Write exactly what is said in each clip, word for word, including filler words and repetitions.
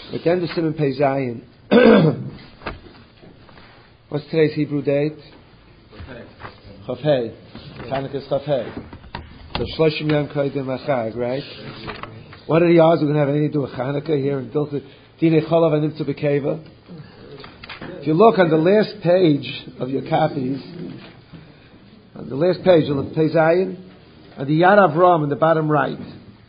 At the end of Siman Pei Zayin. What's today's Hebrew date? Chaf Hei. Chanukah's Chaf Hei. So Shloshim Yom Kodim Achag, right? What are the odds we're going to have anything to do with Chanukah here in Dilta? Dinei Cholav and Nimtzu B'Keva. If you look on the last page of your copies, on the last page of Pei Zayin, on the Yad Avram in the bottom right.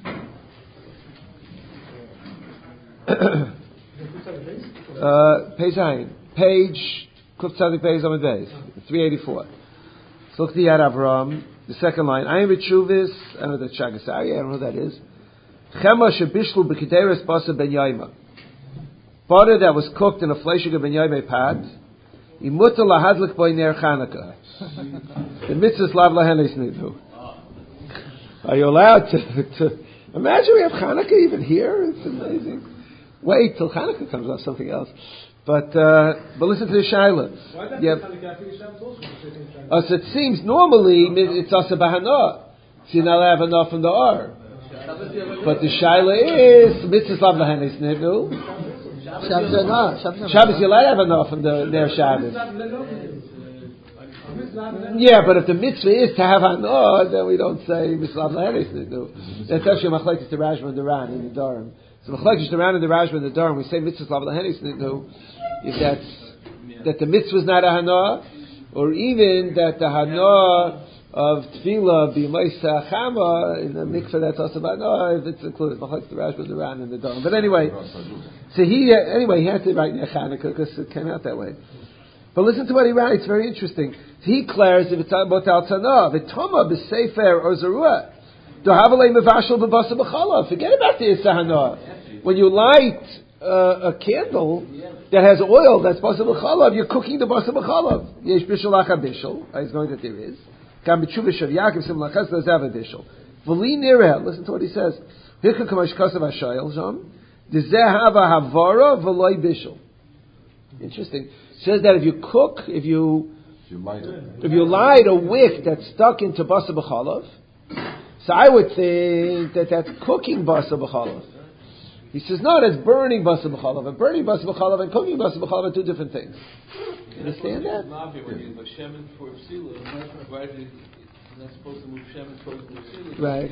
uh, Pei Zayin, page Kuf Tzadik Beis Amud Beis, three eighty-four. So look at the Yad Avram, the second line. I am Richuvis, I don't know that Chagasari, I don't know who that is. Chema shebishlu b'kideres basa ben yaima. Butter that was cooked in a fleshig ben yaima pot. Imuta lahadlik boy ner Chanukah. The mitzvahs lav lahenes nidu. Are you allowed to, to imagine we have Chanukah even here? It's amazing. Wait till Chanukah comes off something else. But uh, but listen to the Shaila. Why not Yeah. Chanukah? As it seems normally it's asa bahana. So you're not allowed to have enough from the R. But the Shaila is mitzvahs lav lahenes nidu. Shabbos you're allowed to have enough from the their Shabbos. Yeah, but if the mitzvah is to have hanah, then we don't say mitzvah lahenes nidu. That's actually machlekes the Rashba and the Ran in the Durham. So machlekes the Ran and the Rashba and the Durham, we say mitzvah lahenes nidu. If that's that the mitzvah is not a hanah, or even that the hanah of tefillah be ma'isa chama in the mikveh that's also hanah, if it's included machlekes the Rashba and the Ran in the Durham. But anyway, so he anyway he had to write Chanukah because it came out that way. But listen to what he writes, very interesting. He declares if it's about al tanah, v'toma b'sefer or zarua, dohavalei mevashel b'basa b'chala. Forget about the isahana. When you light uh, a candle that has oil that's basa b'chala, you're cooking the basa b'chala. Yesh bishul acha bishul. He's going that there is. Gam b'tshuva shav Yaakov sim lachas lezav bishul. V'li nireh. Listen to what he says. Hikha kamash kasav hashayil zam. Dezeh hava havara v'loi bishul. Interesting. It says that if you cook, if you If you light it. if you light a wick that's stuck into basa b'chalav, so I would think that that's cooking basa b'chalav. He says no, that's burning basa b'chalav. And burning basa b'chalav and cooking basa b'chalav are two different things. You understand that? When you have shemen for psila, right? You're not supposed to move shemen, supposed to move psila. Right.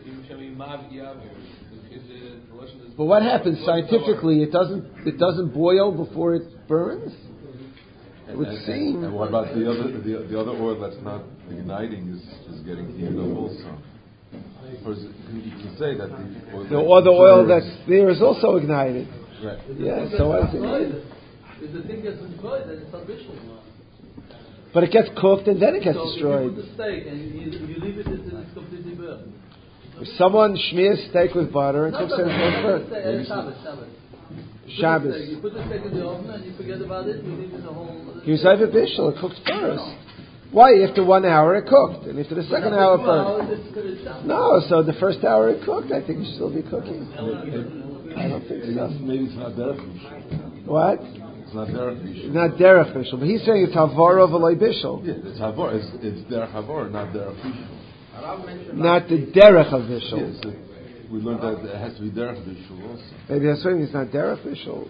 But what happens scientifically? It doesn't it doesn't boil before it burns. It would and, seem. And, and what about the other the, the other oil that's not igniting is, is getting heated up also? Or is it, you can say that the oil, The other oil that's there is also ignited. Right. Yeah. So I think. If the thing gets destroyed, then it's official. But it gets cooked and then it gets so destroyed. If you put the steak and you, you leave it, it's, it's completely burned. If someone schmears steak with butter and No, cooks no, it, no, it's burnt. no, no, Shabbos, Shabbos. Shabbos. You put the steak in the oven and you forget about it. You leave it the whole. You say the bishul, it cooked first. Why? After one hour it cooked, and after the second hour it burnt. No, so the first hour it cooked. I think it should still be cooking. I don't think so. Maybe it's not derech. What? It's not derech bishul. Not derech bishul, but he's saying it's havara v'loy bishul. Yeah, it's havor. It's, it's derech havor, not derech bishul. Not the derech of bishul. Yes, it, we learned that it has to be derech bishul also. Maybe that's saying it's not derech bishul.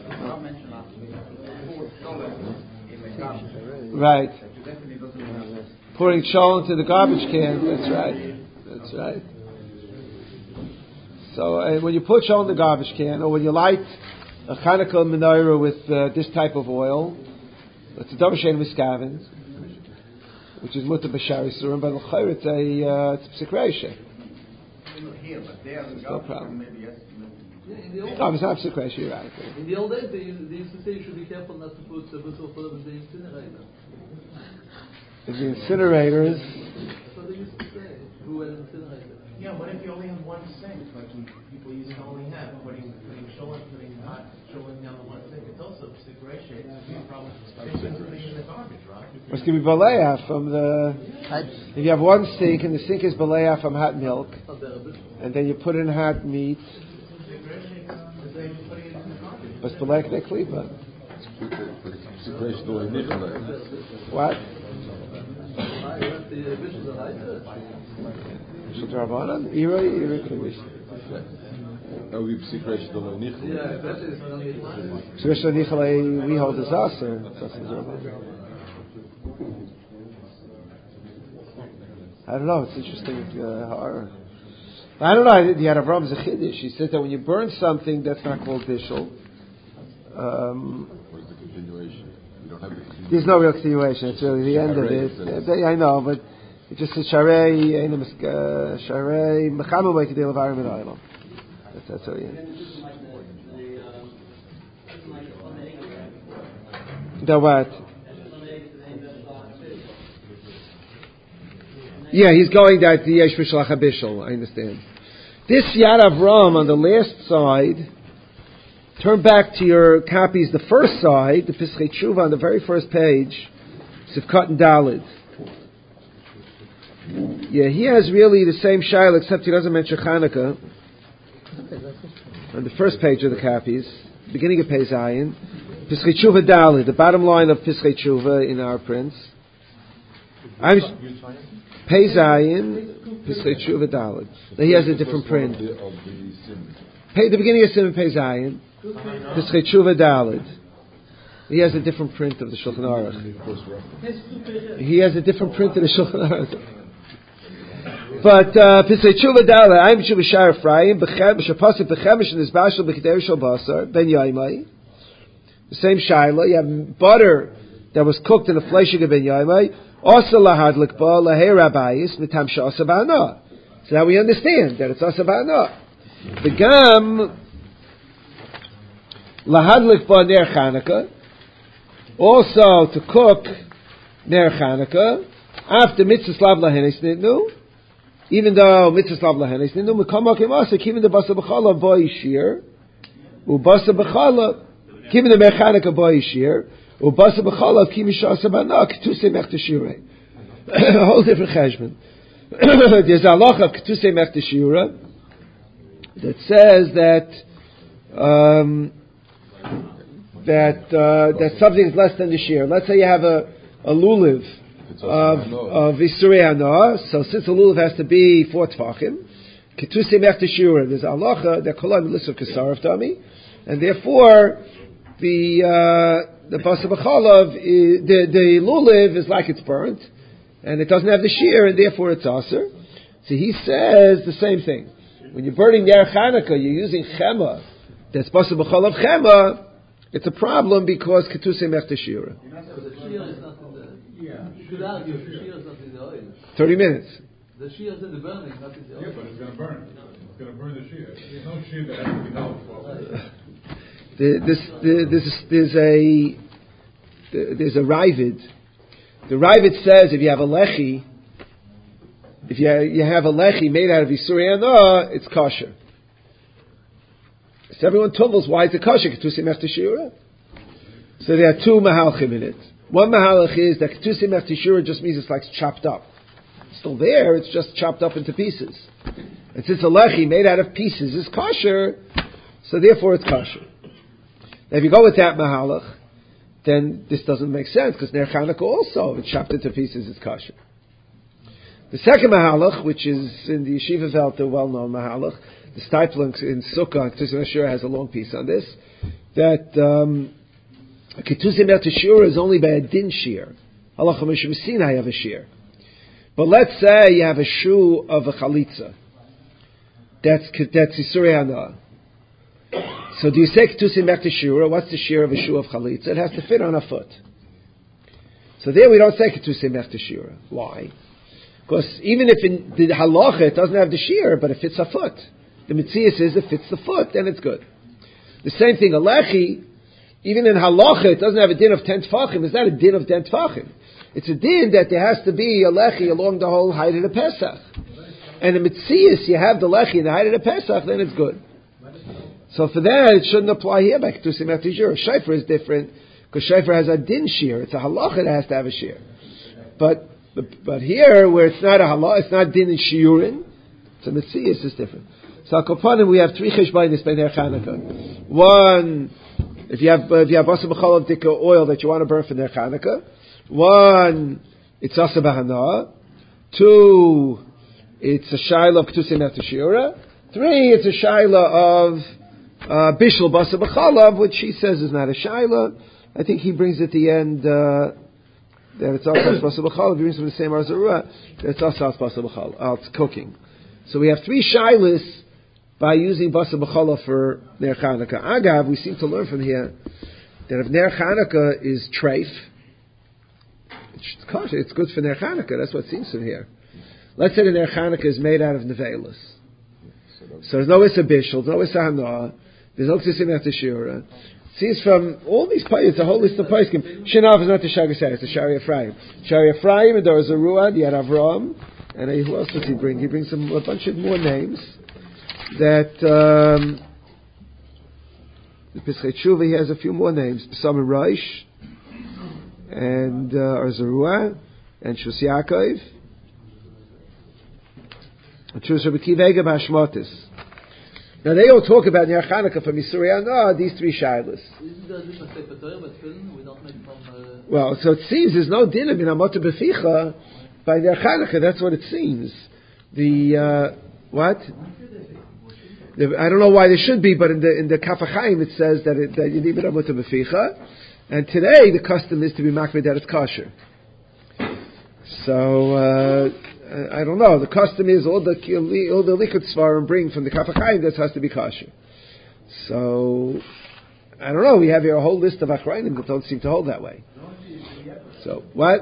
Right. Pouring shol into the garbage can. That's right. That's right. So uh, when you put shol in the garbage can, or when you light a Chanukah menorah with uh, this type of oil, it's a davar she'ein miskaven, which is mutar b'shari surim, but l'chayr it's a uh, it's a psikreisha. No problem. No, it's not psikreisha. You're right. In the old days, they used, they used to say you should be careful not to put the bishul full of the incinerator. In the incinerators. That's what they used to say. Who had an incinerator? Yeah, what if you only have one sink? Like people used to only have putting putting shul putting hot shul down the one sink. It's also separation. It's a problem. It's in the garbage, right? It's going to be baleah from the. If you have one sink and the sink is baleah from hot milk, and then you put in hot meat. But baleah de klipa. What? Shul Drabanan? Ira, Ira, That would be Psik Reish Dolo Nichel. Yeah, that is only So Reish Nichel, we hold as Aser. I don't know. It's interesting. Uh, I don't know. The Avraham is a chiddush. He said that when you burn something, that's not called dishel. Um, Where's the continuation? You don't have the continuation. There's no real continuation. It's really the end of it. I know, but it just says Sharei Sharei Mechamu Meikadei Levarim and Olam. That's that's all. Yeah. The what? Yeah, he's going that the Yesh Mishlach HaBishul. I understand. This Yad Avram on the last side. Turn back to your copies. The first side, the Pischei Tshuva on the very first page, Sivkat and Dalid. Yeah, he has really the same shaila, except he doesn't mention Chanukah. On the first page of the copies, beginning of Pei Zayin, Pischei Tshuva Dalid, the bottom line of Pischei Tshuva in our prints. I'm Pei Zayin, Pischei Tshuva Dalid. He has a different print. Pei, the beginning of Simon Pei Zayin, Pischei Tshuva Dalid. He has a different print of the Shulchan Aruch. He has a different print of the Shulchan Aruch. But Pischei Tshuva Dalid, I'm Tshuva Shar Ephraim, B'Shapasik B'Chemesh and Izbashal B'Kedei Shal Basar Ben Yaimai. The same shaila. You have butter that was cooked in the fleshing of Ben Yaimai. Also lahadlik ba lahei rabbayis mitam she'asa ba'ana. So now we understand that it's asa ba'ana. The gam lahadlik ba ner Chanukah. Also to cook ner Chanukah after mitzvah slav lahenis nitnu. Even though mitzvah slav lahenis nitnu, mekamak imasa even the basa b'chala ba yishir, u basa b'chala even the Chanukah ba yishir. Ubasa b'chalav ki mishasa b'ana k'tusei mech teshirei. A whole different cheshbon. There's a halacha of k'tusei mech teshirei that says that um, that uh, that something is less than the shear. Let's say you have a a lulav of of isurei hana. So since the lulav has to be four tefachim, k'tusei mech teshirei. There's a halacha that kolam l'sur kesarav tami, and therefore the uh, The basa b'chalav, the the lulav is like it's burnt, and it doesn't have the shear, and therefore it's aser. So he says the same thing. When you're burning ner Chanukah, you're using chema. That's basa b'chalav chema. It's a problem because ketusei mech teshira. The shear is not in the. Yeah. You could argue the shear is not in the oil. Thirty minutes. The shear is in the burning, not in the oil. Yeah, but it's going to burn. It's going to burn the shear. There's no shear that has to be held for. The, this, the, this, there's a the, there's a Ravid. The Ravid says if you have a lechi, if you have, you have a lechi made out of Yisurei Hana, it's kosher. So everyone tumbles, why is it kosher? Ketusei mech teshira. So there are two mahalchim in it. One mahalach is that ketusei mech teshira just means it's like chopped up. It's still there, it's just chopped up into pieces. And since a lechi made out of pieces is kosher, so therefore it's kosher. Now, if you go with that mahalach, then this doesn't make sense because ner Chanukah also, if it's chopped into pieces, it's kosher. The second mahalach, which is in the Yeshiva Velt, the well-known mahalach, the Stipling in Sukkah, Ketusei Teshura has a long piece on this, that um, Ketusei Teshura is only by a din shear. Halacha Moshe Sinai have a shear. But let's say you have a shoe of a chalitza. That's that's Yisurei Hana. So do you say Ketusei mech teshira? What's the shear of a shoe of chalitza? It has to fit on a foot. So there we don't say Ketusei mech teshira. Why? Because even if in the halacha it doesn't have the shear, but it fits a foot. The Metzias is it fits the foot, then it's good. The same thing, a lechi, even in halacha it doesn't have a din of ten tefachim. It's not a din of ten tefachim. It's a din that there has to be a lechi along the whole height of the Pesach. And the Metzias, you have the lechi in the height of the Pesach, then it's good. So for that, it shouldn't apply here by Ketusei mech teshira. Shofar is different because shofar has a din shear. It's a halacha that has to have a shear. But but, but here, where it's not a halacha, it's not din and shiurin. It's a metzias, it's different. So Kopanim, we have three cheshbainis by ner Chanukah. One, if you have if you have basa b'chalav dika oil that you want to burn for ner Chanukah. One, it's asa b'hana. Two, it's a shaila of Ketusei mech teshira. Three, it's a shaila of uh, bishul basa b'chalav, which he says is not a shaila. I think he brings at the end uh, that it's also basa b'chalav. He brings from the same arzarua that it's also basa b'chalav. Oh, it's cooking. So we have three shailas by using basa b'chalav for ner Chanukah. Agav, we seem to learn from here that if ner Chanukah is treif, it's kosher. It's good for ner Chanukah. That's what it seems from here. Let's say the ner Chanukah is made out of nevelas. So there's no Issa Bishul, there's no Issa Hanoah, there's no Ksisim after Shura. Seems from all these payas, it's a whole list of payas. Shinav is not the Shagasai, it's the Shari Ephraim. Shari Ephraim, and there is a Ruad, Yad Avram, and uh, who else does he bring? He brings some, a bunch of more names that, um, the Pesach Tshuva, he has a few more names. Psalm Roish, and, uh, Arzarua, and Shus Yaakov, now they all talk about Ner Chanukah from Yisuriya. No, these three shilas. Well, so it seems there's no din in Amota Beficha by Ner Chanukah. That's what it seems. The uh, what? The, I don't know why there should be, but in the in the Kaf HaChaim it says that it, that you need Amota Beficha, and today the custom is to be makbid that it's kosher. So. Uh, I don't know. The custom is all the all the liquid svarim bring from the Kaf HaChaim that has to be kosher. So I don't know. We have here a whole list of achrayim that don't seem to hold that way. So what?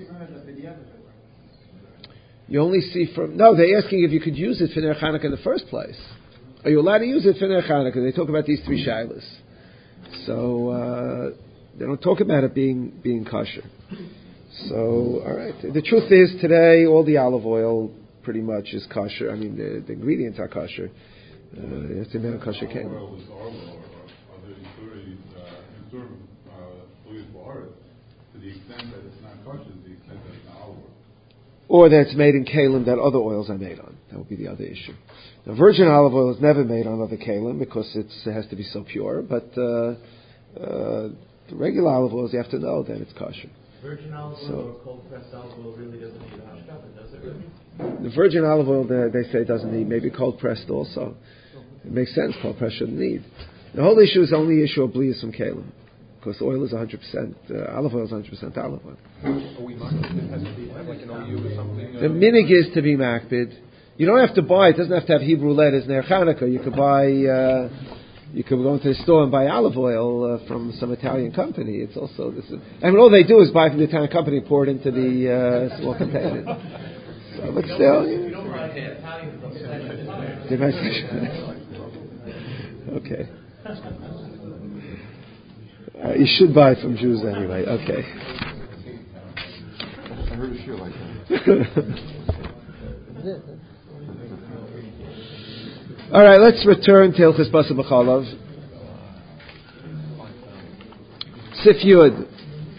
You only see from no. They're asking if you could use it for ner Chanukah in the first place. Are you allowed to use it for ner Chanukah? They talk about these three shilas. So uh, they don't talk about it being being kosher. So, all right. The truth is, today all the olive oil pretty much is kosher. I mean, the, the ingredients are kosher. Uh, it's a man kosher cake. Oil is olive oil, or other Isuri, uh, Isur, uh, oil for oil, to the extent that it's not kosher, to the extent that it's not olive oil. Or that it's made in kalim that other oils are made on. That would be the other issue. Now, virgin olive oil is never made on other kalim because it's, it has to be so pure. But uh, uh, the regular olive oils, you have to know that it's kosher. Virgin olive oil So, or cold pressed olive oil really doesn't need a hashkafa, does it really? the virgin olive oil, they, they say, doesn't need. Maybe cold pressed also. It makes sense. Cold pressed shouldn't need. The whole issue is only issue of blias from kalim, because oil is one hundred percent. Uh, olive oil is one hundred percent olive oil. Are we marked? It has to be like an O U or something. The minig is to be makbid. You don't have to buy. It doesn't have to have Hebrew letters ner Chanukah. You could buy. Uh, You could go into the store and buy olive oil uh, from some Italian company. It's also this. Is, I mean, all they do is buy from the Italian company, pour it into the uh, small container. So, but still, You don't buy Italian from okay. Uh, you should buy from Jews anyway. Okay. I heard a shir like that. All right, let's return to Hilchos Basa B'chalav. Sif Yud.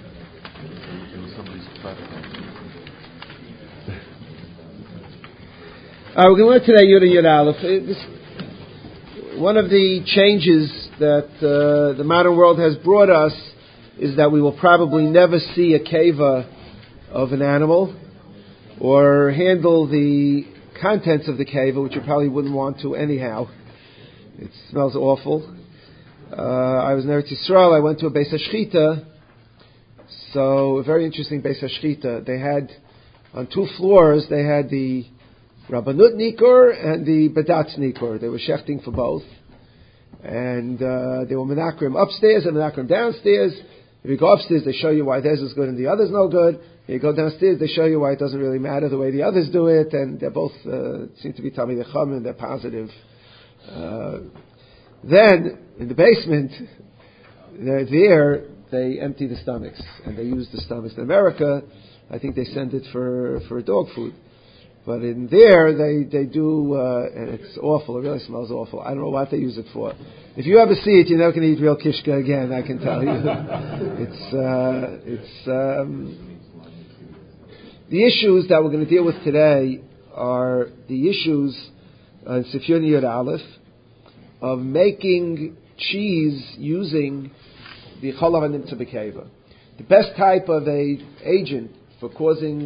All right, we're going to learn today Yud and Yud Aleph. This, one of the changes that uh, the modern world has brought us is that we will probably never see a keva of an animal or handle the contents of the keva, which you probably wouldn't want to anyhow. It smells awful. Uh, I was in Eretz Yisrael. I went to a Beis HaShchita. So, a very interesting Beis HaShchita. They had, on two floors, they had the Rabbanut Nikur and the Badatz Nikur. They were shechting for both. And uh, they were menakrim upstairs and menakrim downstairs. If you go upstairs, they show you why theirs is good and the other's no good. If you go downstairs, they show you why it doesn't really matter the way the others do it, and they're both uh, seem to be Talmidei Chacham, and they're positive. Uh, then, in the basement, they're there, they empty the stomachs, and they use the stomachs. In America, I think they send it for, for dog food. But in there, they, they do, uh, and it's awful, it really smells awful. I don't know what they use it for. If you ever see it, you're never going to eat real kishka again, I can tell you. it's, uh, it's, um, the issues that we're going to deal with today are the issues in Sif Yud Yud Aleph of making cheese using the cholav and nimtza b'keva. The best type of a agent for causing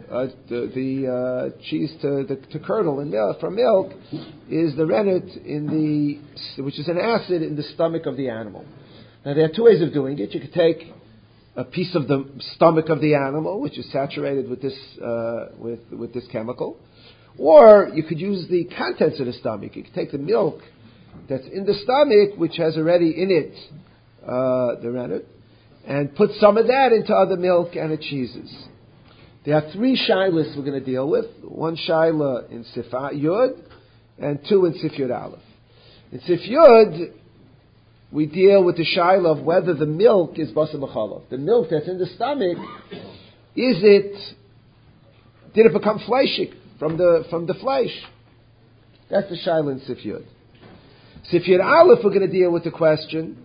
uh, the, the uh, cheese to, the, to curdle and milk, from milk is the rennet in the, which is an acid in the stomach of the animal. Now there are two ways of doing it. You could take a piece of the stomach of the animal, which is saturated with this uh, with with this chemical, or you could use the contents of the stomach. You could take the milk that's in the stomach, which has already in it uh, the rennet, and put some of that into other milk and it cheeses. There are three shilas we're going to deal with. One shaila in Sif Yud, and two in Sif Yud Aleph. In Sif Yud, we deal with the shaila of whether the milk is basar b'chalav. The milk that's in the stomach, is it, did it become fleshik from the from the flesh? That's the shaila in Sif Yud. Sif Yud Aleph, we're going to deal with the question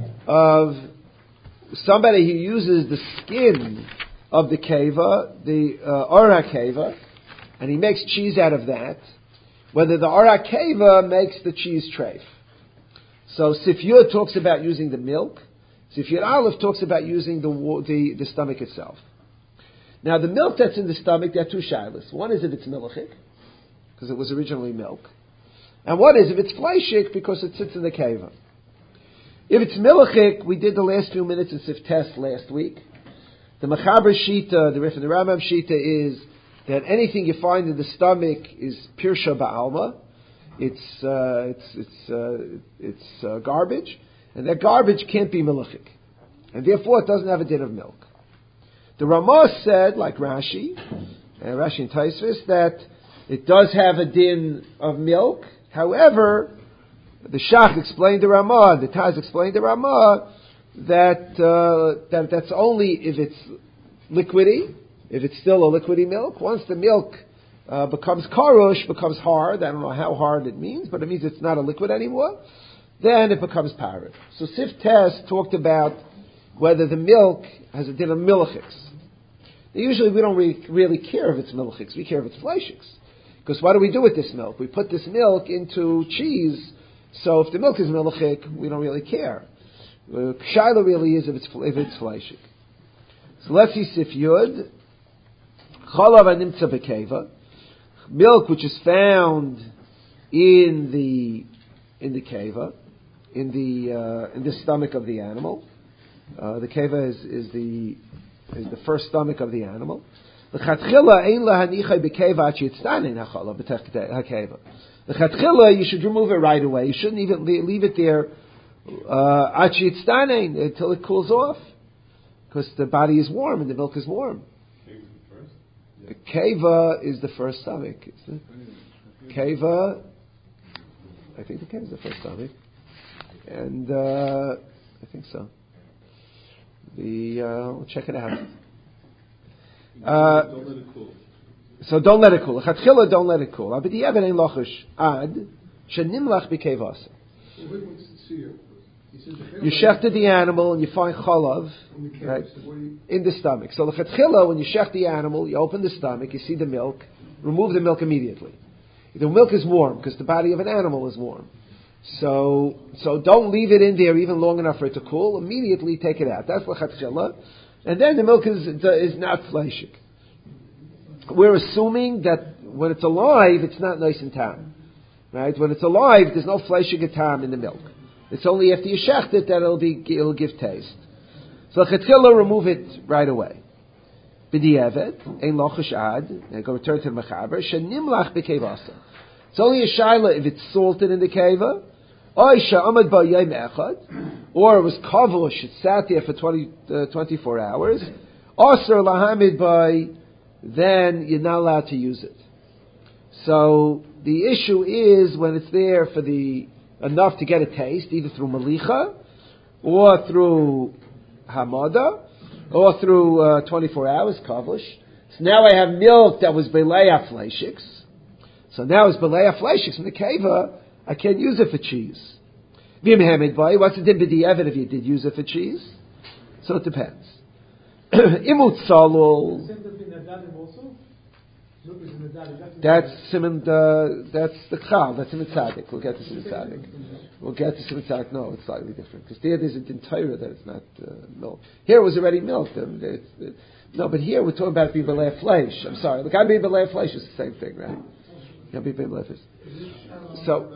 of somebody who uses the skin of the keva, the uh, ora keva, and he makes cheese out of that, whether the ora keva makes the cheese treif. So Sif Yud talks about using the milk. Sif Yud Aleph talks about using the, the the stomach itself. Now the milk that's in the stomach, there are two shilas. One is if it's milchik, because it was originally milk. And one is if it's fleishik, because it sits in the keva. If it's milchik, we did the last few minutes in Sif Test last week. The Mechaber Shita, the Rif and the Rambam Shita is that anything you find in the stomach is pirsha ba'alma. It's uh, it's it's uh, it's uh, garbage, and that garbage can't be milchik, and therefore it doesn't have a din of milk. The Ramah said, like Rashi, uh, Rashi and Taisvis, that it does have a din of milk. However, the Shach explained the Ramah, the Taz explained the Ramah that uh, that that's only if it's liquidy, if it's still a liquidy milk. Once the milk Uh, becomes karush, becomes hard. I don't know how hard it means, but it means it's not a liquid anymore. Then it becomes parrot. So Sif Test talked about whether the milk has a din of milchiks. Usually we don't really, really care if it's milchiks. We care if it's fleishiks. Because what do we do with this milk? We put this milk into cheese. So if the milk is milchik, we don't really care. Uh, Shaila really is if it's if it's fleishik. So let's see Sif Yud. Chalav animtza bekeva. Milk which is found in the in the keva, in the uh, in the stomach of the animal. Uh, the keva is, is the is the first stomach of the animal. The chatchila you should remove it right away. You shouldn't even leave it there uh, until it cools off, because the body is warm and the milk is warm. The keva is the first stomach. It's the keva, I think the keva is the first stomach, and uh, I think so. The uh, we'll check it out. Uh, don't let it cool. So don't let it cool. Chatchila, don't let it cool. But the even ein lochish ad shenimlach b'kevasa. You shechted the animal and you find chalav right, in the stomach. So the chatchila, when you shech the animal, you open the stomach, you see the milk, remove the milk immediately. The milk is warm because the body of an animal is warm. So, so don't leave it in there even long enough for it to cool. Immediately take it out. That's the chatchila, and then the milk is is not fleshik. We're assuming that when it's alive, it's not nice and tam, right? When it's alive, there's no fleshik tam in the milk. It's only after you shecht it that it'll be it'll give taste. So chatchila, remove it right away. B'di'evet ein lochish ad. I go return to the mechaber shenimlach b'kevasa. It's only a shaila if it's salted in the keva, or she'amad ba yom echad, or it was kavush, it sat there for twenty, uh, twenty-four hours. Aser lahamid by, then you're not allowed to use it. So the issue is when it's there for the enough to get a taste, either through malicha, or through hamada, or through uh, twenty-four hours kavush. So now I have milk that was beleya fleishiks. So now it's beleya fleishiks from the keva. I can't use it for cheese. What's the din b'di'evet if you did use it for cheese? So it depends. Imut salul. That's Simon. Uh, that's the Chal. That's Simon Tzaddik. We'll get to Simon Tzaddik. We'll get to Simon Tzaddik. No, it's slightly different because there there's a din Torah that it's not uh, milk. Here it was already milk. Um, it's, it, no, but here we're talking about being belay flesh. I'm sorry. Look, I'm being belay flesh is the same thing, right? Can't be belay flesh. So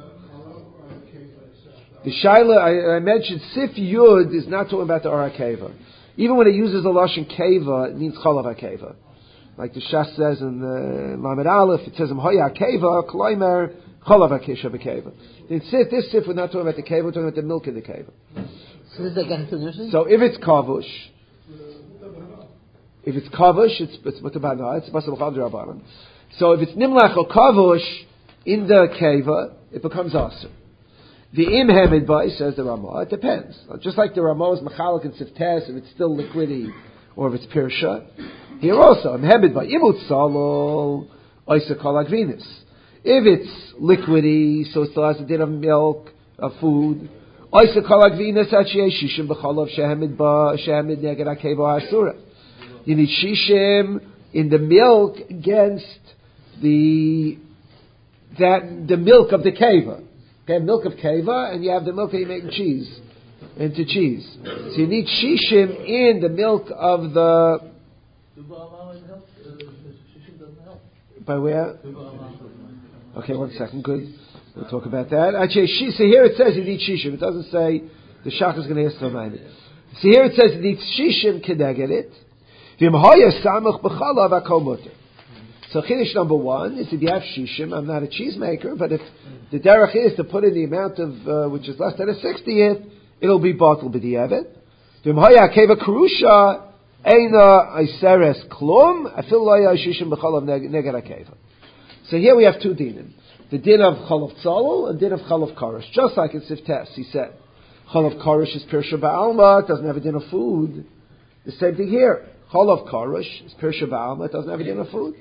the Shaila I, I mentioned Sif Yud is not talking about the Or HaKeva. Even when it uses the lashon Keva, it means Cholav HaKeva. Like the Shas says in the Lamed Aleph, it says, M'hoya keva, kloimer, cholav ha-kesha b'keva. In Sif, this Sif, we're not talking about the keva, we're talking about the milk in the keva. So this is again to So if it's kavush, if it's kavush, it's it's mutabana, it's basal chal d'Rabbanan. So if it's nimlach or kavush in the keva, it becomes aser. The im hamid by says the Ramah, it depends. Just like the Ramah is machalik and siftes, if it's still liquidy, or if it's pirsha. Here also, I'm hebed by imut salol, oisa kol agvinus. If it's liquidy, so it still has a din of milk, of food. Oisa kol agvinus achie shishim b'cholov shehamid ba shehamid neged akeva asura. You need shishim in the milk against the that the milk of the keva. You have milk of keva, and you have the milk that you make in cheese into cheese. So you need shishim in the milk of the. By where? Okay, one second. Good. We'll talk about that. Actually, so here it says you need shishim. It doesn't say the shach is going to ask to remind it. So here it says you need shishim kedeged it. So chiddush number one is if you have shishim. I'm not a cheesemaker, but if the derech is to put in the amount of uh, which is less than a sixtieth, it'll be bottled b'di'evet. V'imhoya keva karusha. Eina Iseres Klum, Afil Loya Shishim B'Chalav Neged HaKeva. So here we have two dinim. The din of Chalav Tzolol and din of Chalav Karish. Just like in Siftes, he said. Chalav Karish is Pirsha Ba'alma, it doesn't have a din of food. The same thing here. Chalav Karish is Pirsha Ba'alma, it doesn't have a din of food.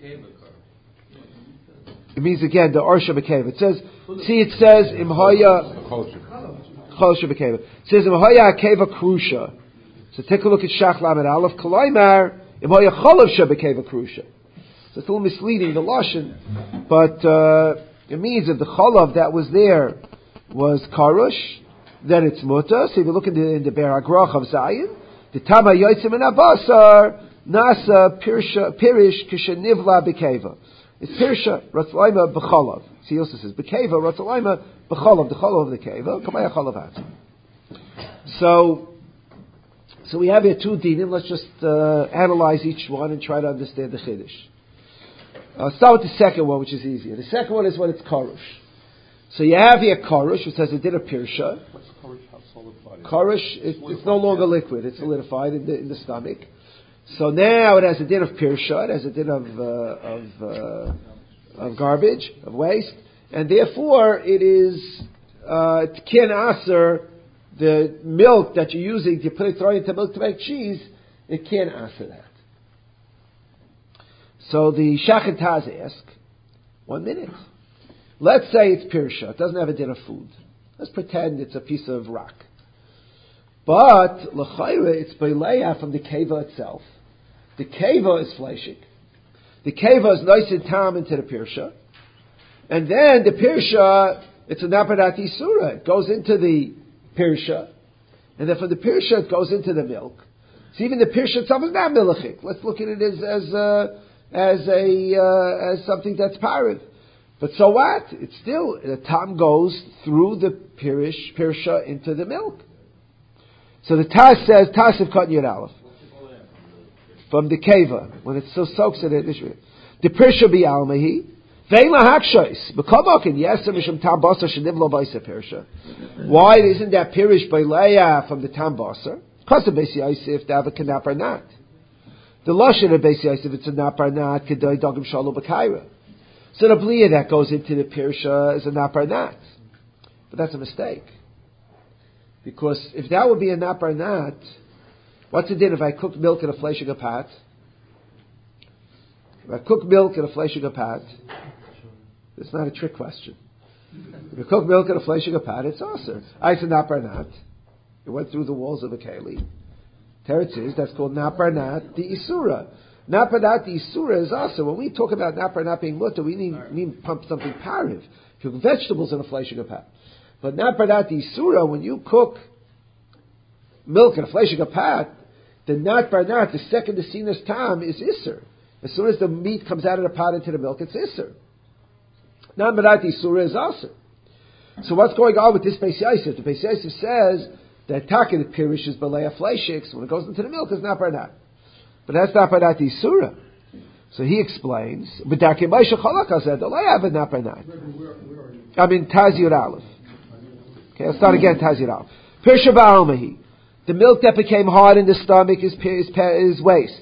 It means again, the Orsha B'Keva. It says, see it says, Imhoya Chalav B'Keva. It says, Imhoya HaKeva Krusha. So take a look at Shach Lamed Aleph Kolaimar Imhoya Cholav Shebekeva Krusha. So it's a little misleading the lashon, but uh, it means that the cholav that was there was karush, then it's muta. So if you look in the in the Ber Agrach of Zayin, the Tama Yotzim and Abasar Nasa Pirsha Pirish Kishenivla Bekeva. It's Pirsha Ratzlaima B'cholav. See, he also says Bekeva Ratzlaima B'cholav, the cholav of the keva. Kamaya cholav hat. So. So we have here two dinim. Let's just uh, analyze each one and try to understand the chiddush. I'll start with the second one, which is easier. The second one is when it's karush. So you have here karush, which says a din of pirsha. What's karush? How solidified? Karush, it, it's no longer liquid. It's solidified in the, in the stomach. So now it has a din of pirsha. It has a din of uh, of uh, of garbage, of waste, and therefore it is uh, kin aser. The milk that you're using to put it throw into milk to make cheese, it can't answer that. So the Shach Taz ask, one minute. Let's say it's pirsha, it doesn't have a din of food. Let's pretend it's a piece of rock. But l'chayre, it's beileya from the keva itself. The keva is fleshik. The keva is nice and tam into the pirsha. And then the pirsha, it's a napadat isura. It goes into the pirsha, and then from the pirsha it goes into the milk. So even the pirsha itself is not milachik. Let's look at it as as uh, as a uh, as something that's parad. But so what? It's still the tam goes through the pirish pirsha into the milk. So the Taz says Tasiv Kat Yud Aleph from the keva when it still soaks in it. The pirsha be almahi. Why isn't that pirish by leia from the tam basar? Because of Beis Yosef to have a kanap or not. The lashon of Beis Yosef, it's a nap or not, kedai dagim shalom b'kaira. So the bliya that goes into the pirsha is a nap or not. But that's a mistake. Because if that would be a nap or not, what's the din if I cook milk in a fleshing a pot? If I cook milk in a fleshing a pot, it's not a trick question. If you cook milk in a fleshing a pot, it's aser. I said nap or not. It went through the walls of a keli. Teretz is, that's called nap or not, the isura. Not parat isura is also, when we talk about not not being mutter, we mean, mean pump something pariv. If you cook vegetables in a fleshing of pat. But not parat isura, when you cook milk in a fleshing of pat, the not parat, the second the sinus tam is isser. As soon as the meat comes out of the pot into the milk, it's isser. Not parat isura is also. So what's going on with this Beis Yosef? The Beis Yosef says that taka the pirish is baleya fleishiks, when it goes into the milk, it's not parat. But that's not parat isura. So he explains, but Darkei Moshe Chalaka said, I have a not parat. I mean, Tazir Aleph. Okay, I'll start again, Tazir Aleph. Pirsha ba'almahi. The milk that became hard in the stomach is, is, is waste.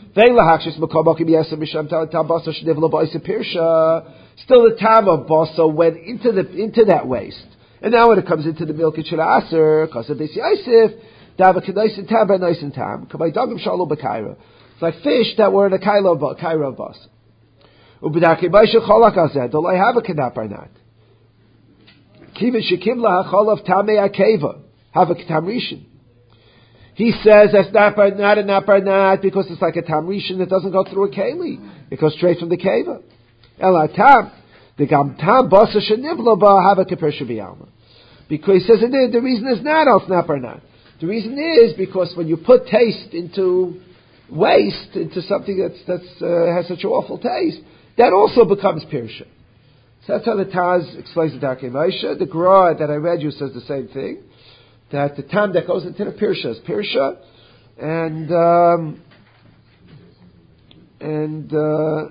Still the tam of basa went into the into that waste. And now when it comes into the milk, it should aser, because of Beis Yosef, dava kedaisin tam by nice and tam. Kabay dagim shalom b'kaira. It's like fish that were in a kaira of basa. Ubedakei Moshe Chalak azeh, do I have a kedap or not? Kiva shekim la chalav tamei akeva. Have a tamrishin. He says that's not not a not not because it's like a tamrishin that doesn't go through a keli. It goes straight from the keva. El tam the gam tam basa shenibla ba have a keper shebiyalma. Because he says the, the reason is not al snap or not. The reason is because when you put taste into waste, into something that's that's uh, has such an awful taste, that also becomes pirsha. So that's how the Taz explains the Darkei Moshe. The Gra that I read you says the same thing. That the tam that goes into the pirsha is pirsha, and um, and uh,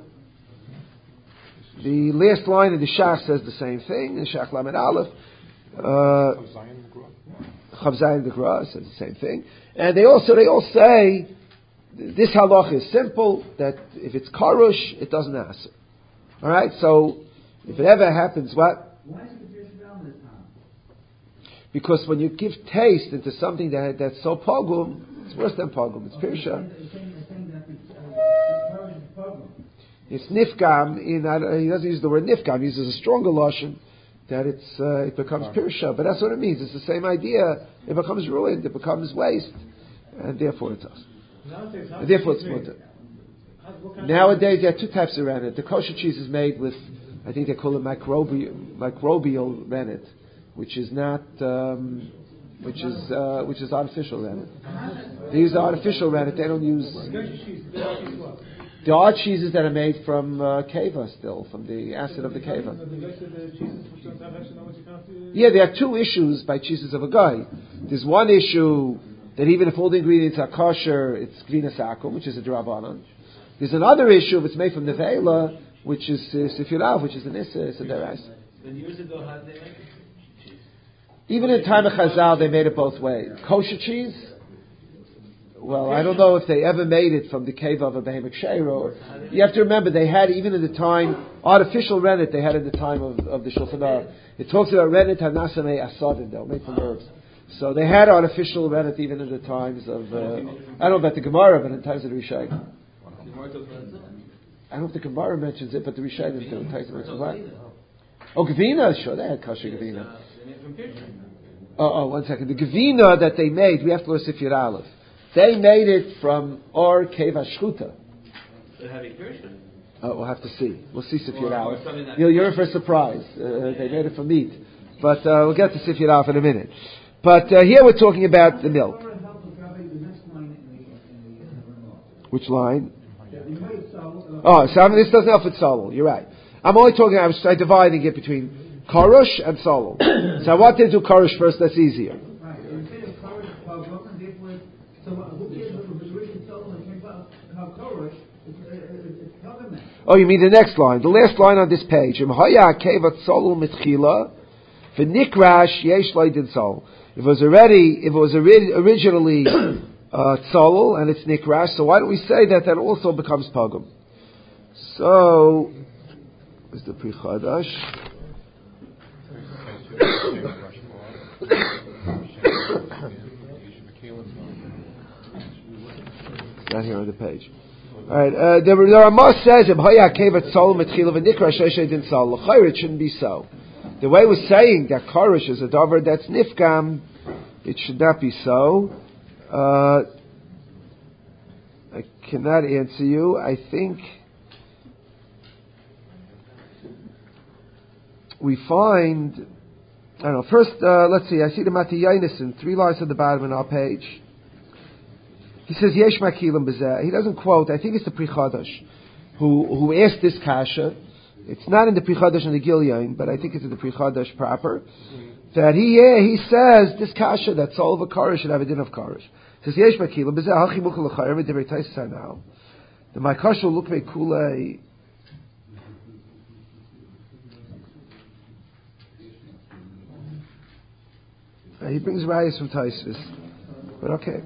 the last line of the Shach says the same thing. The Shach Lamed Aleph, Chav Zayin the Gra says the same thing, and they also they all say this halach is simple, that if it's karush, it doesn't answer. All right, so if it ever happens, what? Why is it the Pirsha B'Alma this time? Because when you give taste into something that that's so pogum, it's worse than pogum. It's pirsha. It's nifgam. In uh, he doesn't use the word nifgam. He uses a stronger lashon that it's uh, it becomes pirsha. But that's what it means. It's the same idea. It becomes ruined. It becomes waste, and therefore it's us. And therefore it's mutter. Nowadays there are two types of rennet. The kosher cheese is made with, I think they call it microbial, microbial rennet, which is not, um, which is uh, which is artificial rennet. They use artificial rennet. They don't use. There are cheeses that are made from uh, keva still, from the acid of the keva. Yeah, there are two issues by cheeses of a guy. There's one issue that even if all the ingredients are kosher, it's gvina sakum, which is a drabanan. There's another issue if it's made from nevela, which is uh, sifirav, which is an issa, it's a derais. Years ago, how did they make it? Even in time of Chazal, they made it both ways. Kosher cheese, well, I don't know if they ever made it from the cave of a behemoth sheiro. You have to remember, they had, even in the time, artificial rennet they had in the time of, of the Shulchan Aruch. It talks about rennet hanasamei asadin, they were made from herbs. So they had artificial rennet even in the times of, uh, I don't know about the Gemara, but in times of the Rishayim. I don't know if the Gemara mentions it, but the Rishayim do. What? Oh, Gavina, sure, they had kosher Gavina. Oh, oh, one second. The Gavina that they made, we have to learn Sifir Aleph. They made it from Or Keva Shchuta. Oh, we'll have to see. We'll see Sifir Aleph. You're, you're in for a surprise. Uh, they made it from meat. But uh, we'll get to Sifir Aleph in a minute. But uh, here we're talking about the milk. Which line? Oh, so I mean, this doesn't help with Solol. You're right. I'm only talking, I was I'm dividing it between Karush and Solol. So I want to do Karush first, that's easier. Oh, you mean the next line, the last line on this page. If it was already, if it was originally uh, tzolol and it's nikrash, so why don't we say that that also becomes pogum? So, where's the Pri Chadash? It's not here on the page. All right, uh, the Rama says, "If haya kevat tzolol mitchila v'nikrash sheishay din tzolol l'chayr," it shouldn't be so. The way we're saying that karush is a davar that's nifgam, it should not be so. Uh, I cannot answer you. I think we find, I don't know, first, uh, let's see, I see the Mati Yainison, three lines at the bottom on our page. He says, Yesh Makilim B'zeh. He doesn't quote, I think it's the Pri Chadash, who, who asked this kasha. It's not in the Pri Chadash and the Gilyon, but I think it's in the Pri Chadash proper. That he, yeah, he says, this kasha, that soul of a Karish should have a din of Karish. He says, Yesh Makilim B'zeh, Hachi Mukhal L'chayr, V'divrei Taisis HaNal. The Maikasha Lukvei Kulei, Uh, he brings rayas from Taisus, but okay.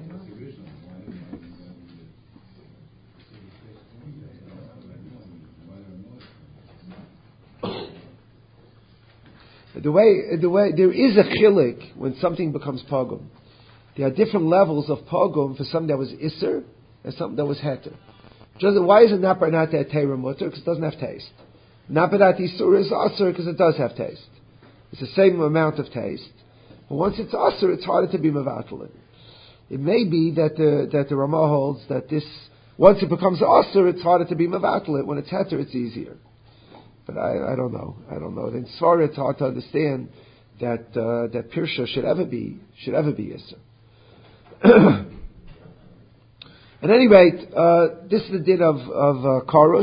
The way, the way there is a chilik when something becomes pogum. There are different levels of pogum for something that was iser and something that was heter. Just why is it not barnat at teira mutter? Because it doesn't have taste. Not barnat isur is aser because it does have taste. It's the same amount of taste. But once it's aser, it's harder to be mevatel it. It may be that the that the Ramah holds that this once it becomes aser, it's harder to be mevatel it. When it's heter, it's easier. But I, I don't know. I don't know. In Svara, it's hard to understand that uh, that pirsha should ever be should ever be aser. At any rate, uh, this is the din of of uh, karush.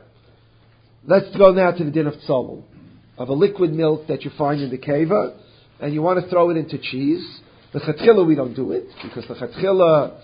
Let's go now to the din of tzolul, of a liquid milk that you find in the keva, and you want to throw it into cheese. The chatchila we don't do it because the chatchila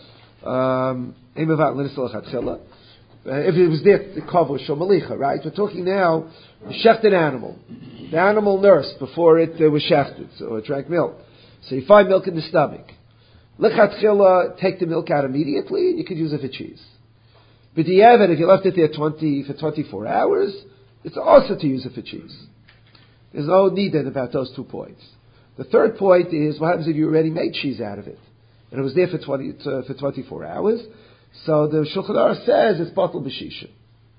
emavat l'nisel chatchila. If it was there, the kavush or malicha, right? We're talking now a shechted animal. The animal nursed before it uh, was shechted, so it drank milk. So you find milk in the stomach. Lechatchila, take the milk out immediately, and you could use it for cheese. But the Yevet, if you left it there twenty for twenty-four hours, it's also to use it for cheese. There's no need then about those two points. The third point is, what happens if you already made cheese out of it? And it was there for twenty uh, for twenty-four hours. So the Shulchan Aruch says it's batel b'shisha.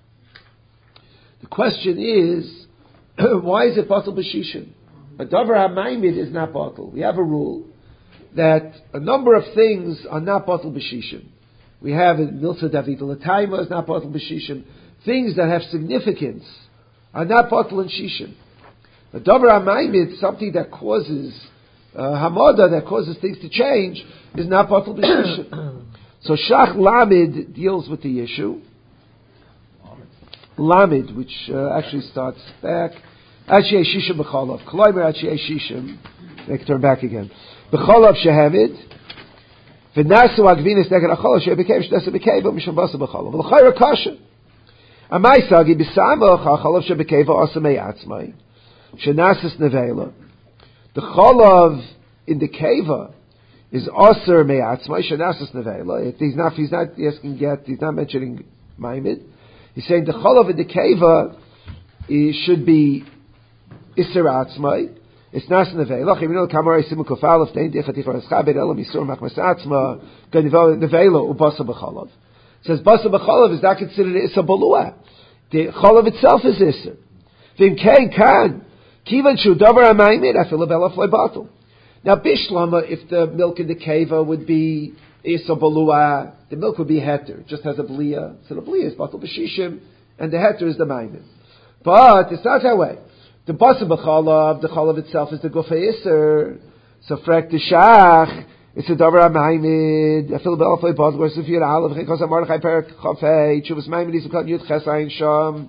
The question is, why is it batel b'shisha? A davar ha'maimid is not batel. We have a rule that a number of things are not batel b'shisha. We have milsa david l'taima is not batel b'shisha. Things that have significance are not batel in shisha. A davar ha'maimid, something that causes uh, hamada, that causes things to change, is not batel b'shisha. So Shach Lamed deals with the issue. Lamed, which uh, actually starts back. Achiyei Shishim b'cholav. K'loimer Achiyei Shishim. They can turn back again. B'cholav shehamid. V'nasu agvinis neged acholav shebekev shnesa bekeva misham basa b'cholav. V'l'chayra kasha. Amai sagi b'samach acholav shebekeva asamei atzmai. Shenasis nevela. The cholav in the keva is aser me'atzmai shenasis nevela. He's not, he's not asking get, he's not mentioning maimid. He's saying the cholav in the keva should be iser atzmai. It's nas nevela. Chimino kamarei simu kofal of tein dechat ifar eschabed elam isur machmas atzma nevela ubasa b'cholav. It says basa b'cholav is not considered iser balua. The cholav itself is iser. V'im kein kan kivan shu davar ha'maimid afilu bela floi batel. Now, bishlama, if the milk in the keva would be isa balua, the milk would be heter. It just has a blia. So the blia is batel b'shishim, and the heter is the maimin. But it's not that way. The basa b'chalav, the chalav itself is the gufa iser. So frek the shach, it's a davar ha'maimid. Afil b'elafay batel, whereas if you're alav, chikos ha'mardachai perak chafei, chuvas maimid is a kod yud chesayin sham.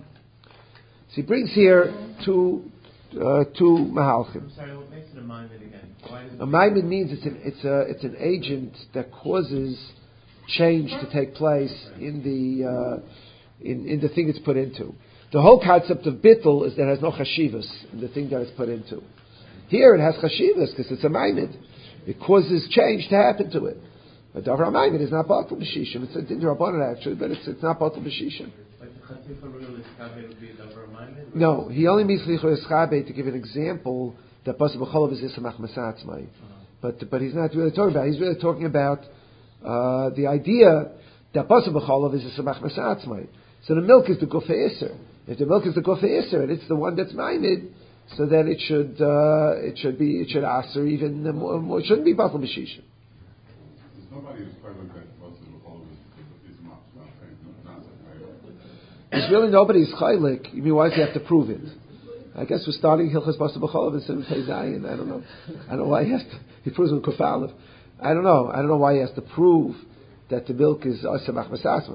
So he brings here two, uh, two mahalchim. I'm sorry, what makes it a maimid again? A maimid means it's an it's a it's an agent that causes change to take place in the uh, in in the thing it's put into. The whole concept of bittul is that it has no chashivas in the thing that it's put into. Here it has chashivas because it's a maimid. It causes change to happen to it. But davar maimid is not batel b'shishim. It's a din rabbanan actually, but it's it's not batel b'shishim. Like the chatifa real iskabe would be a davar maimid? No, he only means lichor eskabe to give an example. That basa b'cholav is isamach masatzmai, but but he's not really talking about. He's really talking about uh, the idea that basa b'cholav is isamach masatzmai. So the milk is the gufa iser. If the milk is the gufa iser and it's the one that's maimid, so then it should uh, it should be it should aser even more, more. It shouldn't be batel b'shishim. There's no nobody is quite like that. Most of the whole is not not There's really nobody's chaylik. You mean, why does he have to prove it? I guess we're starting Hilchas Basar B'Cholav instead of Pei Zayin. I don't know. I don't know why he has to. He proves with Kuf Aleph. I don't know. I don't know why he has to prove that the milk is Asamach Masasma.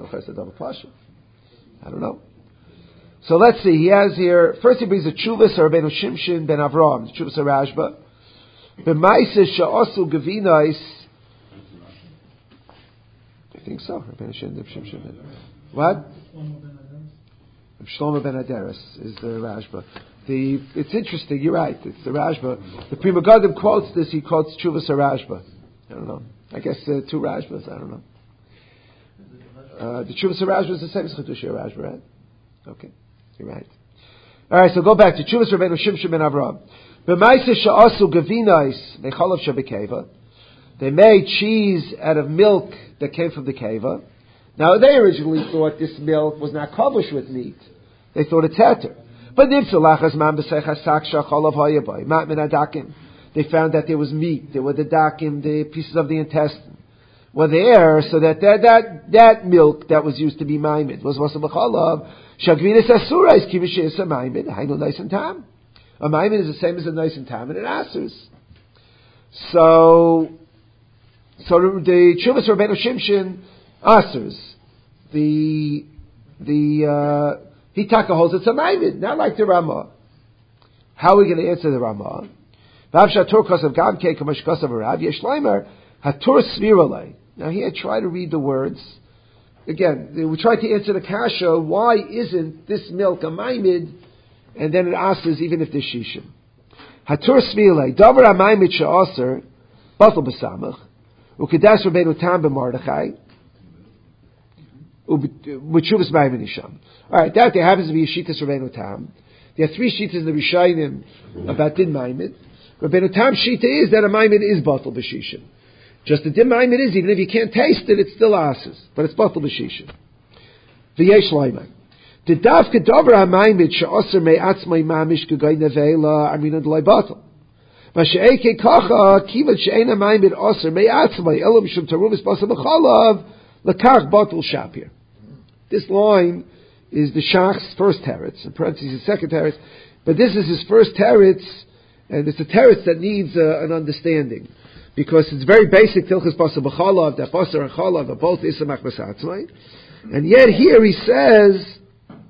I don't know. So let's see. He has here. First, he brings a Chuvas or Rabbeinu Shimshon ben Avram. The Chuvas of Rashba. B'Maisa Sha'asu Gavinais. I think so. Rabbeinu Shimshon ben. What? Shlomo ben Aderes is the Rashba. The it's interesting. You're right. It's the Rashba. The Pri Megadim quotes this. He quotes Chuvas Rashba. I don't know. I guess uh, two Rashbas. I don't know. Uh, the Chuvas Rashba is the same as Chetushei Rashba, right? Okay, you're right. All right. So go back to Chuvas Rabbeinu Shimshon ben Avraham. B'Maisa she'asu gavinais mechalav shebekeva. They made cheese out of milk that came from the keva. Now they originally thought this milk was not covered with meat. They thought it's heter. But they found that there was meat. There were the dakim, the pieces of the intestine were there, so that that that, that milk that was used to be maimed was wasa b'chalav. Shagvinis asurais kivishis a maimed. Hainu nice and tam. A maimed is the same as a nice and tam, and it asurs. So, so the Chuvas Rabbeinu Shimshon asurs. The the uh, Hitaka holds it's a maimed, not like the Ramah. How are we going to answer the Ramah? Now here, try to read the words. Again, we tried to answer the kasha, why isn't this milk a maimed, and then it asks even if there's shishim. Hatur svirale, davar ha-maimed she'aser, batal b'samach, u'kedas Rabbeinu Tam b'Mordechai, u'b'tshuvas maimed nisham. Alright, that there happens to be a Shitas Rabbeinu Tam. There are three Shitas in the Rishayim about din maimed. Rabbeinu Tam's Shita is that a maimed is batal b'shishim. Just the din maimed is, even if you can't taste it, it's still asses. But it's batal b'shishim. V'yesh laimai. The davka davar ha-maimed she'aser me'atzmai mamish k'gai nevela aminad l'ay batal. Ma'she'eke kacha kivat she'ena maimed aser me'atzmai elo mishum taruvis basar b'chalav l'kach batal shapir. This line is the Shach's first teretz, in parentheses his second teretz, but this is his first teretz, and it's a teretz that needs uh, an understanding, because it's very basic tilchas basar b'chalav, that basar and chalav are both isamach b'satzmai, and yet here he says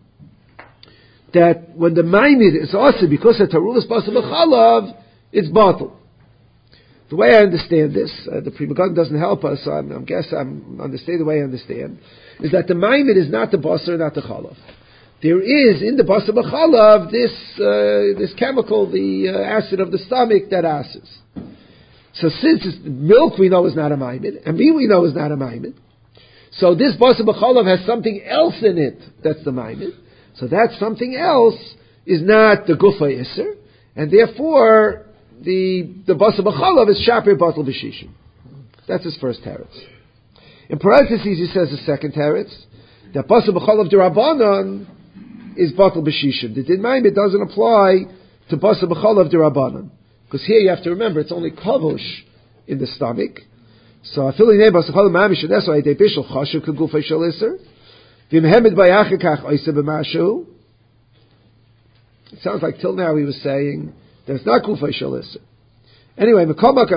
that when the maimed is also because of tarulas basar b'chalav, it's batal. The way I understand this, uh, the Pri Megadim doesn't help us, so I'm, I'm guess I'm understanding the way I understand, is that the maimed is not the basar, not the chalav. There is in the basar b'chalav this uh, this chemical, the uh, acid of the stomach that acids. So since it's, milk we know is not a maimed, and meat we know is not a maimed, so this basar b'chalav has something else in it that's the maimed. So that something else is not the gufa iser, and therefore the the basar b'chalav is shapir batal b'shishim. That's his first teretz. In parentheses, he says the second teretz that basar b'chalav d'Rabbanan is batal b'shishim. The din maimed doesn't apply to basar b'chalav d'Rabbanan, because here you have to remember it's only kavush in the stomach. So afili name basar b'chalav mamish and that's why they bishul chashu k'gufay shel iser v'imhemed bayachikach oisa b'mashu. It sounds like till now he was saying that it's not gufay shel iser. Anyway, now this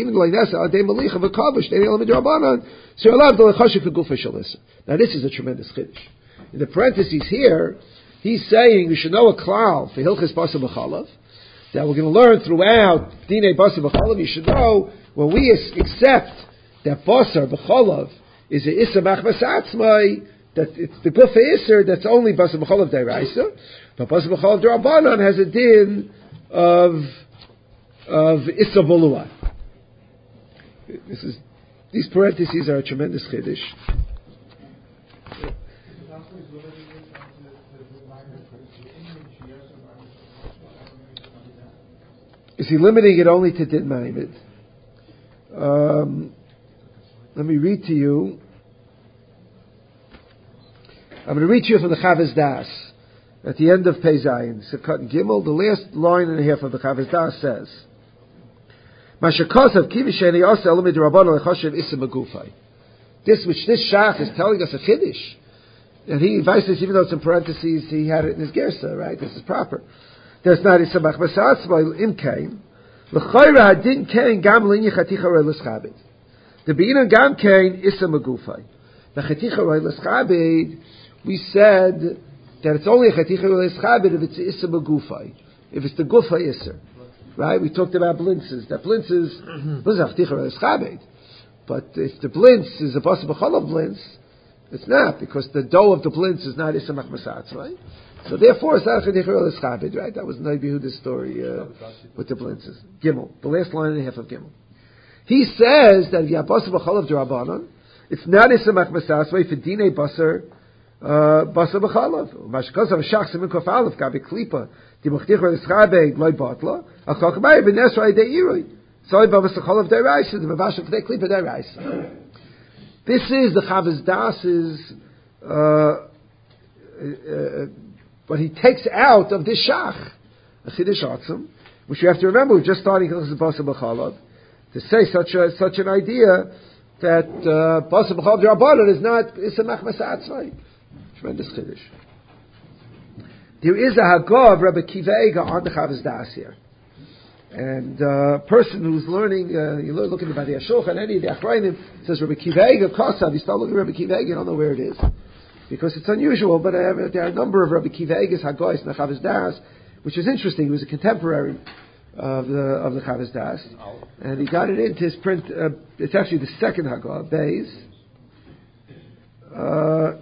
is a tremendous chiddush. In the parentheses here, he's saying we should know a klal for hilchas basar b'chalav that we're going to learn throughout dinei basar b'chalav. You should know when we accept that basar b'chalav is a isamach v'satzmai, that it's the gufa iser that's only basar b'chalav d'oraisa, but basar b'chalav d'Rabbanan has a din of of Issa Volua. This is, these parentheses are a tremendous chiddush. Is he limiting it only to din maimed? Um, let me read to you. I'm going to read to you from the Chavez Das at the end of Pei Zayin, Sekot Gimel. The last line and a half of the Chavez Das says, Mashakasav kivisheni also elamid rabbanon lechashiv isim magufay. This which this shach is telling us a chiddush, and he advises, even though it's in parentheses, he had it in his gersa, right? This is proper. There's not isim machmasatz by imkain. L'chayra hadin kain gam linyi chaticha rei l'schabed. The be'inan gam kain isim magufay. The chaticha rei l'schabed, we said that it's only a chaticha rei l'schabed if it's isim magufay. If it's the gufa iser. Right? We talked about blintzes. That blintzes, but if the blintz is a basa b'chalav blintz, it's not, because the dough of the blintz is not isamach masatz, right? So therefore, it's not chedichah eschabed, right? That was Nobi Yehuda's story uh, with the blintzes. Gimel, the last line and a half of Gimel. He says that if you have basa b'chalav d'Rabbanan, it's not isamach masatz, right? For dinei basar, basa b'chalav. Mashkos of shach semin kof aleph gabi klipa. The Mechticha Eschabed Loi Batla, a Chokmai Benesra Deirui. So I Bava Sechol of Deiraisa, the Mavasha Kdei Klipa Deiraisa. This is the Chavaz Das's, uh, uh, what he takes out of this Shach, a Chiddush Atzum, which you have to remember, we're just starting Hilchos Basa B'Chalav, to say such a, such an idea that, uh, Basa B'Chalav D'Rabbanan is not, it's a Machmas Atzmai. Tremendous Chiddush. There is a Hagah of Rabbi Kiva Eiger on the Chavaz Das here. And a uh, person who's learning, uh, you learn looking about the Ashulchan, any of the Achrayim, says Rabbi Kiva Eiger, Kosav, you start looking at Rabbi Kiva Eiger, you don't know where it is. Because it's unusual, but uh, there are a number of Rabbi Kiva Eiger's Hagahs in the Chavaz Das, which is interesting. He was a contemporary of the, of the Chavaz Das. And he got it into his print, uh, it's actually the second Hagah, Beis. Uh,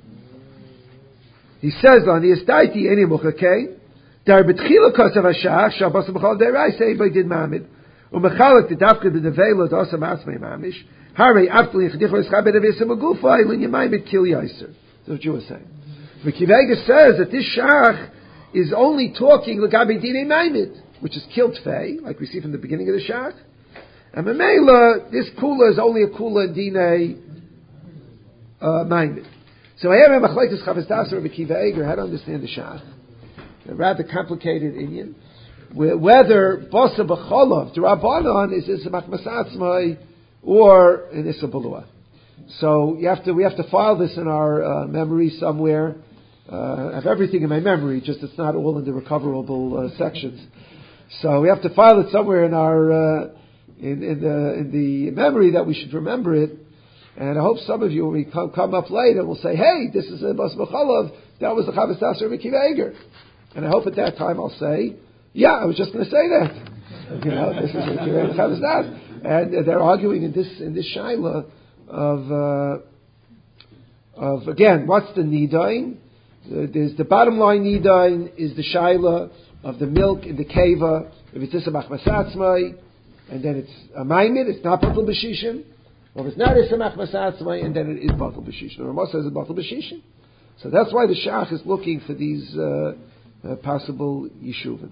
He says on the Estaiti any muchakei dar betchila kosav hashach shabas b'chol derai say by did mamid umechalak the dafka the nevela dosa masmei mamish harei afli chdichol eschabed avisim agufa ilin yamai mit kil yaser. That's what you were saying. Mekivega says that this shach is only talking l'gabi dinei maimid, which is killed fei, like we see from the beginning of the shach. And memela, this kula is only a kula in dinei uh, maimid. So I have a machlekes Chavaz Das or Rabbi Kiva Eiger how to understand the shach. A rather complicated Indian. Whether basa b'cholav d'Rabbanan is is a machmas atzmai or an issa balua. So you have to we have to file this in our uh, memory somewhere. Uh, I have everything in my memory, just it's not all in the recoverable uh, sections. So we have to file it somewhere in our uh, in, in the in the memory that we should remember it. And I hope some of you, when we come, come up later, will say, hey, this is a Bas B'Chalav, that was the Chavaz Das Rabbi Kiva Eiger. And I hope at that time I'll say, yeah, I was just going to say that. You know, this is the Chavaz Das. And uh, they're arguing in this, in this Shaila of, uh, of, again, what's the Nidain? Uh, there's the bottom line Nidain is the Shaila of the milk in the Keva, if it's Issa Machmas Atzmai, and then it's a Maimid, it's not Batul B'Shishim. Or if it's not Isamach Masatzmai, and then it is Batul B'Shishin. The Ramah says it's Batul B'Shishin. So that's why the Shach is looking for these uh, uh, possible Yeshuvim.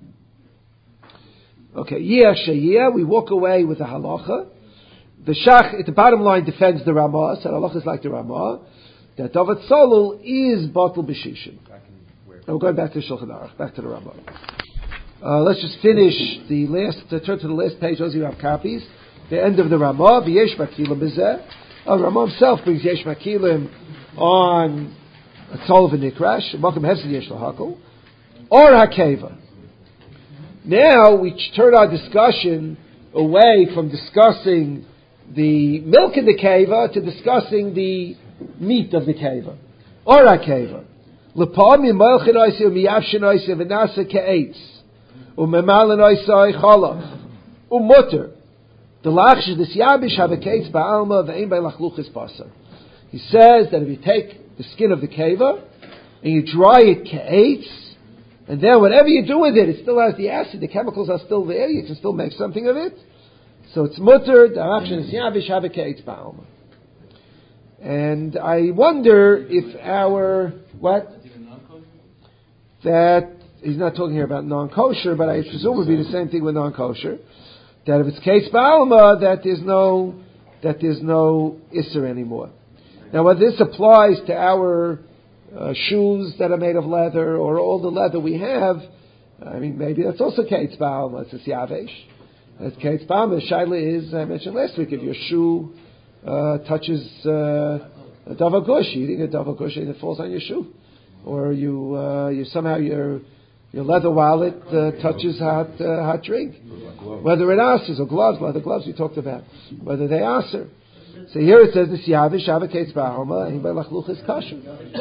Okay, Yeh Sheyeh, we walk away with the Halacha. The Shach, at the bottom line, defends the Ramah, so the Halacha is like the Ramah, that Davat Solul is Batul B'Shishin. And we're going back to Shulchan Aruch, back to the Ramah. Uh, let's just finish the last, uh, turn to the last page, those of you who have copies. The end of the Ramah, v'yesh makilim b'zeh. Uh, Ramah himself brings yesh makilim on a tzol v'nikrash, makom hefsid yesh lahakol, or hakeva. Now we turn our discussion away from discussing the milk in the keva to discussing the meat of the keva. Or hakeva. L'pa'am yimalchin oisei u'miyavshin oisei v'nasa ke'etz u'memalin oisei chalav u'mutter. The lachsh this yabish have a kates ba'alma ve'ein ba'lachluchis basar. He says that if you take the skin of the keva and you dry it ke'etz, and then whatever you do with it, it still has the acid, the chemicals are still there, you can still make something of it. So it's mutter, the lachsh this yabish have a kates ba'alma. And I wonder if our, what? That, he's not talking here about non-kosher, but I presume it would be the same thing with non-kosher. That if it's case ba'alma, that there's no, that there's no isser anymore. Now, whether this applies to our uh, shoes that are made of leather or all the leather we have, I mean, maybe that's also case ba'alma, it's a siyavesh. That's Kate's Bama. The Shaila is, I mentioned last week, if your shoe uh, touches uh, a davagush, eating a davagush and it falls on your shoe. Or you, uh, you somehow, your your leather wallet uh, touches hot uh, hot drink. Whether it asers or gloves, leather gloves we talked about. Whether they aser. So here it says, this Yavish, Shava Kate's Bama, and by Lachluch is kosher.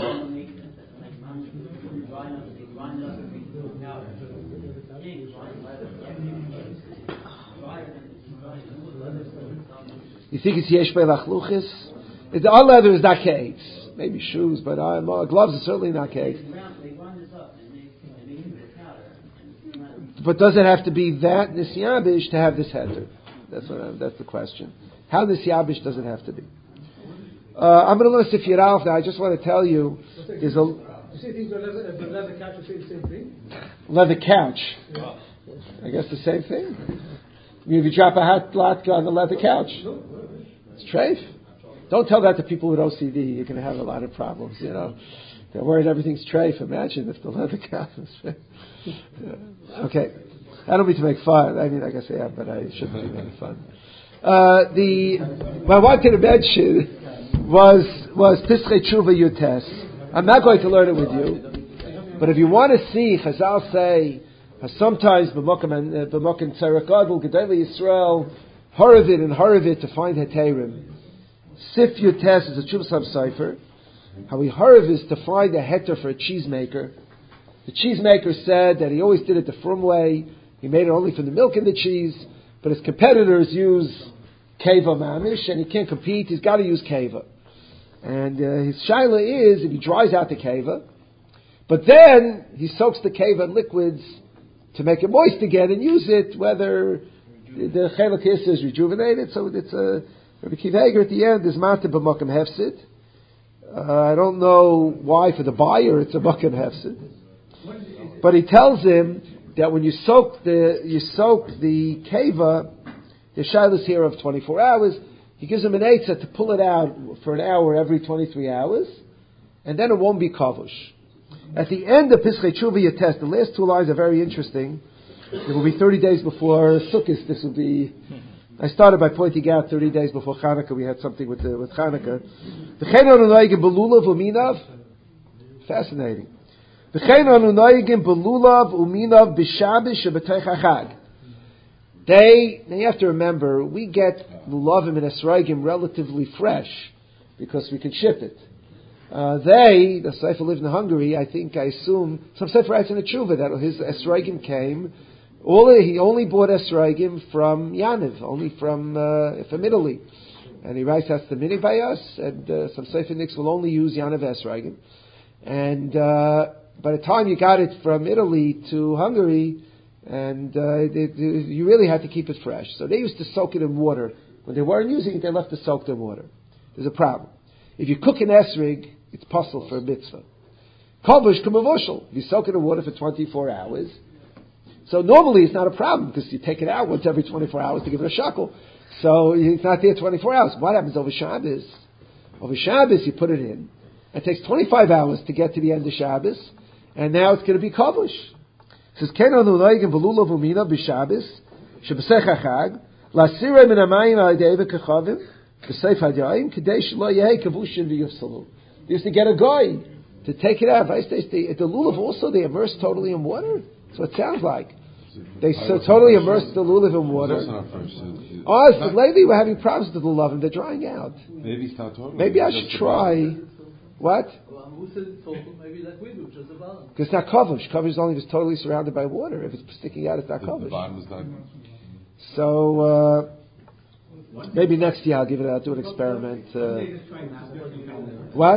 You think it's yesh by lachluchis? It's all leather is not cakes. Maybe shoes, but uh, gloves are certainly not cakes. But does it have to be that nisyabish to have this heter? That's what I'm, that's the question. How nisyabish does it have to be? Uh, I'm going to learn Sifir Alf now. I just want to tell you, there's a You say things are leather, the leather couch is the same thing? leather couch. Yeah. I guess the same thing. I mean, if you drop a hot latka on the leather couch, it's treif. Don't tell that to people with O C D. You're going to have a lot of problems, you know. They're worried everything's treif. Imagine if the leather couch is treif. Yeah. Okay. I don't mean to make fun. I mean, I guess I am, but I shouldn't be making fun. Uh, the, what I wanted to mention was, was Pischei Tshuva Yutes. I'm not going to learn it with you, but if you want to see, Chazal say, sometimes b'mokim and b'mokim tzarek gadol gedolei Yisrael Horavit and Horavit to find heterim. Sif Yutes is a Tshuva Sab Sefer. How he Horav is to find a heter for a cheesemaker. The cheesemaker said that he always did it the frum way. He made it only from the milk and the cheese, but his competitors use keva mamish, and he can't compete. He's got to use keva. And uh, his shaila is if he dries out the keva, but then he soaks the keva in liquids to make it moist again and use it, whether the chelak is rejuvenated. So it's a Rabbi Kiva Eger at the end is mata b'makom hefsid. Uh, I don't know why for the buyer it's a makom hefsid, but he tells him that when you soak the you soak the keva, the shaylas here of twenty-four hours. He gives him an eitzah to pull it out for an hour every twenty-three hours, and then it won't be kavush. At the end of Pischei Tshuva Yates, the last two lines are very interesting. It will be thirty days before Sukkot. This will be. I started by pointing out thirty days before Chanukah. We had something with the, with Chanukah. Fascinating. They, now you have to remember, we get lulavim and esrogim relatively fresh because we can ship it. Uh, they, the Sefer lived in Hungary, I think, I assume, some Sefer writes in the Tshuva that his esrogim came, all, he only bought esrogim from Yaniv, only from, uh, from Italy. And he writes, that's the mini by us, and uh, some Sefer Nix will only use Yaniv esrogim. And uh, by the time you got it from Italy to Hungary, and uh, it, it, you really had to keep it fresh. So they used to soak it in water. When they weren't using it, they left it soaked in water. There's a problem. If you cook an esrig, it's possible for a mitzvah. Kavush k'mavushal. You soak it in water for twenty-four hours. So normally it's not a problem because you take it out once every twenty-four hours to give it a shackle. So it's not there twenty-four hours. What happens over Shabbos? Over Shabbos you put it in. It takes twenty-five hours to get to the end of Shabbos, and now it's going to be kavush. It says, "Ken anu noigim v'lulav umina b'Shabbos shebesech hachag la'asirei min hamayim alidei v'kachavim b'seif hadayim k'dei shelo yehei kavushin v'yufsalu." They used to get a guy to take it out. At the lulav also they immerse totally in water. That's what it sounds like. They so totally immerse the lulav in water. Oh, so lately we're having problems with the lulav and they're drying out. Maybe it's not totally. Maybe I should try. What? Who said it's total? Maybe like we do, just the bottom. Because it's not kavush. Kavush is only if it's totally surrounded by water. If it's sticking out, it's not The, kavush. the bottom is not. So uh, maybe next year I'll give it. I'll do an experiment. Uh, what?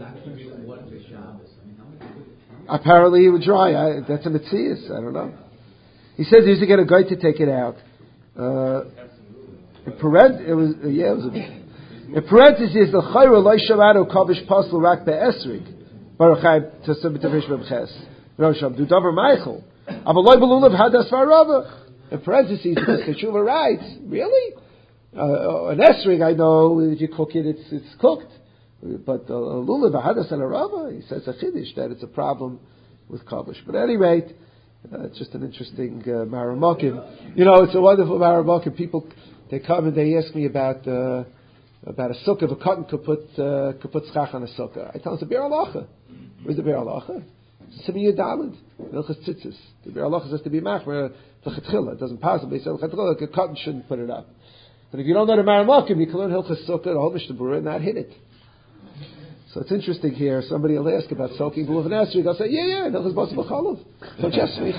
Apparently it would dry. I, that's a mitzias. I don't know. He says he used to get a guy to take it out. Uh, in parent, it was uh, yeah, it was a. In parentheses, the chayra loy shavado kavish paslu rak be'esrig. Baruch Chaim Tassim B'Tavish B'Ches. Rosham du davar Michael. Avaloi belulav hadas varavach. In parentheses, the Tshuva writes, really? Uh, an esrig, I know, if you cook it, it's it's cooked. But a uh, lulav hadas and a rava, he says a chiddush that it's a problem with kavish. But at any rate, Uh, it's just an interesting uh, Maramakim. You know, it's a wonderful Maramakim. People, they come and they ask me about uh, about a sukkah. If a cotton could put uh, could put schach on a sukkah, I tell them it's a be'er halacha. Where's the be'er halacha? It's a Simiyah Daled. Milchas Tzitzis. The be'er halacha has to be machmer l'chatchila. It doesn't possibly say l'chatchila. A cotton shouldn't put it up. But if you don't know the Maramakim, you can learn Hilchas Sukkah, the whole Mishnah Berurah, and not hit it. So it's interesting here. Somebody will ask about soaking blue of an esrog. They'll say, "Yeah, yeah, Hilchas Basa B'Chalav." So just me,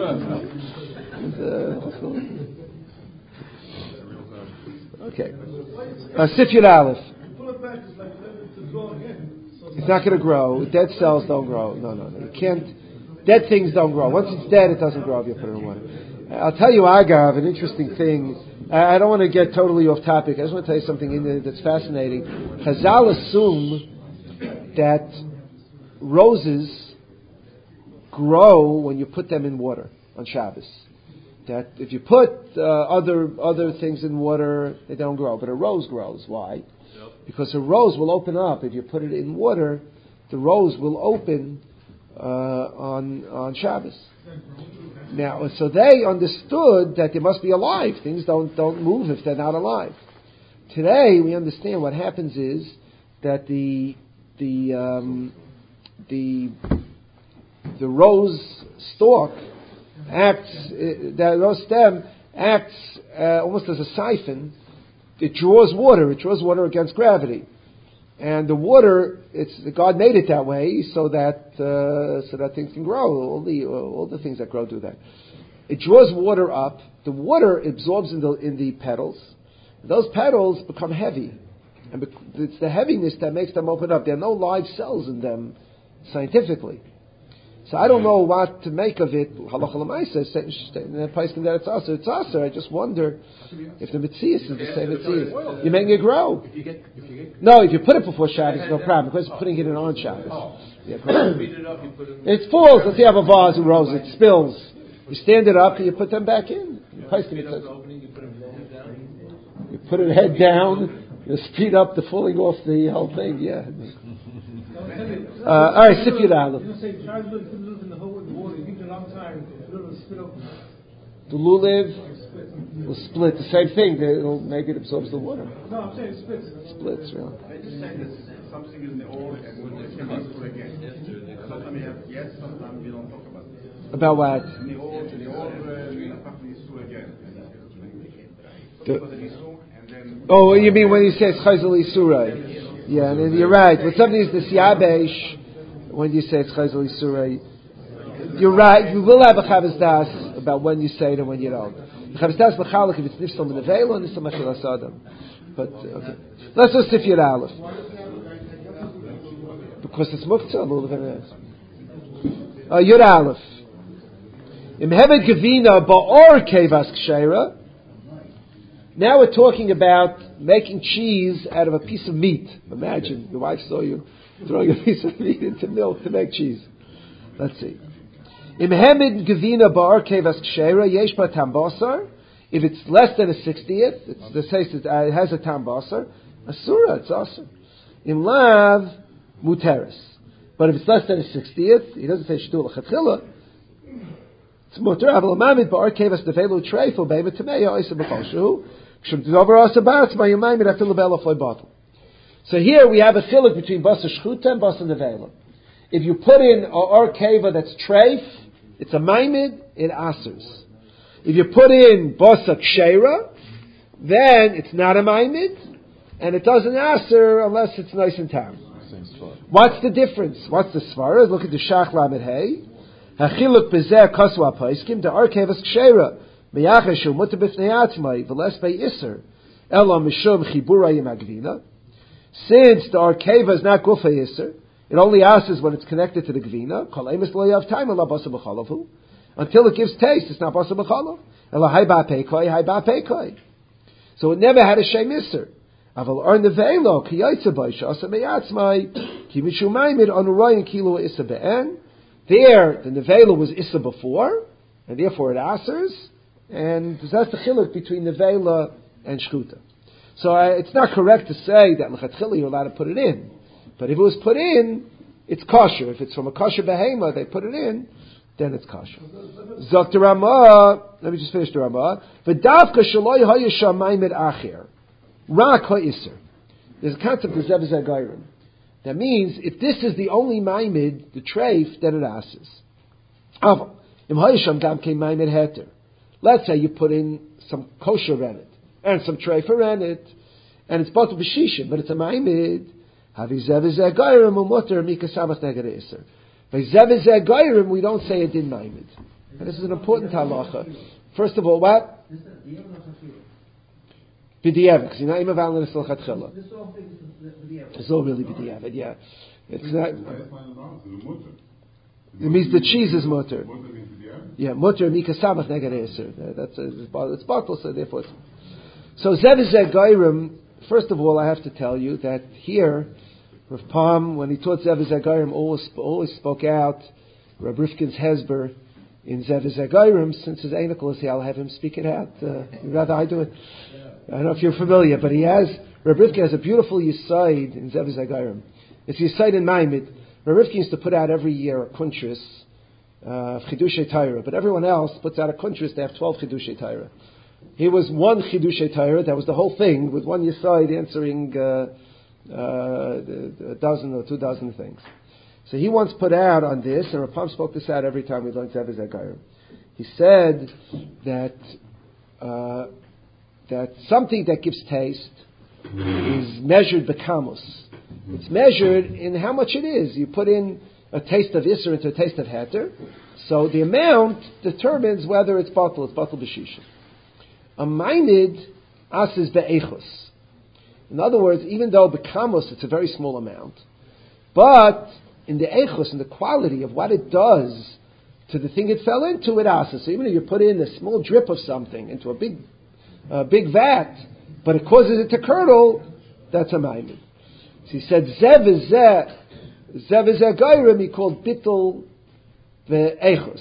okay. Uh, Sifyud Aleph. It's not going to grow. Dead cells don't grow. No, no, no. You can't. Dead things don't grow. Once it's dead, it doesn't grow if you put it in water. I'll tell you, Agav, an interesting thing. I don't want to get totally off topic. I just want to tell you something in there that's fascinating. Chazal assume that roses grow when you put them in water on Shabbos. That if you put uh, other other things in water, they don't grow. But a rose grows. Why? Yep. Because a rose will open up. If you put it in water, the rose will open uh, on on Shabbos. Now, so they understood that they must be alive. Things don't don't move if they're not alive. Today, we understand what happens is that the the um, the the rose stalk acts, uh, the rose stem acts uh, almost as a siphon. It draws water. It draws water against gravity. And the water, it's God made it that way so that uh, so that things can grow. All the all the things that grow do that. It draws water up. The water absorbs in the in the petals. Those petals become heavy, and it's the heaviness that makes them open up. There are no live cells in them, scientifically. So I don't know what to make of it. Halacha l'maisa, it's also it's also. I just wonder if the mitzias is the same mitzias. You're making it grow. If you get, if you get, no, if you put it before Shabbos, no problem. Because putting it in on Shabbos. Yeah, it falls. Let's say you have a vase of roses. It spills. You stand it up and you put them back in. You put it head down. You speed up the falling off the whole thing. Yeah. Uh, all right, Sifyud Aleph. The lulav will split. The same thing. It'll, maybe it absorbs the water. No, I'm saying it splits. Splits, really. I just saying that something is in the old and it can be true again. Sometimes we have yes, sometimes we don't talk about it. About what? In the old, in the old, uh, is true again. The, oh, you mean when you say it's Chayzel Yisurai? Yeah, and you're right. When something is the Siyabesh, when you say it's Chayzel Yisurai, you're right. You will have a Chavis Das about when you say it and when you don't. The Chavis Das B'chalach if it's Nifsal Menavelo and Nifsal Machil Asadam. But okay, let's just Sifyud Aleph because it's Muktzah. Uh, Yud Aleph. Im Hemed Gevina Ba'or Kevas Ksheira. Now we're talking about making cheese out of a piece of meat. Imagine your wife saw you throwing a piece of meat into milk to make cheese. Let's see. Im Hemed Gevina Ba'or Kevas Ksheira Yesh Ba Tam Basar. If it's less than a sixtieth, it's the says it, uh, it has a Tam Basar. Asura, it's awesome. Im Lav Muteris. But if it's less than a sixtieth, he doesn't say Shtul L'Chatchila. It's muter. Aval Mamid Ba'or Kevas Nevelu Treifel Beiva Tameya Oisa B'Chol Shehu. So here we have a chiluk between basa shchuta and basa nevela. If you put in a or keva that's treif, it's a maimid, it asers. If you put in basa ksheira, then it's not a maimid, and it doesn't aser unless it's nice and tam. What's the difference? What's the svara? Look at the shach lamed hey. Hachiluk bezeh kaswa paiskim the or keva's ksheira. Since the arkeva is not gufa yisr, it only asks when it's connected to the gvina. Until it gives taste, it's not basa b'chalav. So it never had a shem yisr. There, the nevela was issa before, and therefore it asers. And that's the chiluk between nevela and shkuta. So uh, it's not correct to say that l'chatchila you're allowed to put it in. But if it was put in, it's kosher. If it's from a kosher behema, they put it in, then it's kosher. Zok the Ramah, let me just finish the Ramah. V'davka shaloi hayisham maimed acher. Rak ha'isr. There's a concept of zev zagayrim. That means, if this is the only maimed, the treif, then it asses. Aval. Im hayisham gam ke maimed heter. Let's say you put in some kosher rennet, and some trefer rennet, and it's bottle b'shishim, but it's a maimed. Havi zev zagayrim u'moter mikasavas neged isr. By zev zagayrim, we don't say it in maimed. And this is an important halacha. First of all, what? B'diavad, because you're not even valid in l'silchatchila. It's all really b'diavad, yeah. It's not. It means the cheese is mutter. Yeah, mutter mikasavas neged isr. That's a, it's bottle, so therefore it's. So zev zagayrim. First of all, I have to tell you that here, Rav Pam, when he taught Zev Zagayrim, always, always spoke out Rav Rifkin's Hezber in Zev Zagayrim. Since his anicle is here, I'll have him speak it out. Uh, rather I do it. I don't know if you're familiar, but he has, Rav Rifkin has a beautiful Yisaid in Zev Zagayrim. It's Yisaid in Maimid. Rav Rifkin used to put out every year a kuntris uh, of Chidushei Torah, but everyone else puts out a kuntris, they have twelve Chidushei Torah. He was one Chidushei Torah, that was the whole thing, with one Yisaid answering uh, uh, a dozen or two dozen things. So he once put out on this, and Rapam spoke this out every time we learned Zev Zagayrim. He said that uh, that something that gives taste is measured b'kamos. It's measured in how much it is. You put in a taste of Isser into a taste of Heter, so the amount determines whether it's batal, it's batal b'shishim. A maimed ases be'echos. In other words, even though bekamos it's a very small amount, but in the echos, in the quality of what it does to the thing it fell into, it ases. So even if you put in a small drip of something into a big, uh, big vat, but it causes it to curdle, that's a maimed. So he said zev is zeh, zev is zeh gairim. He called bittul be'echos.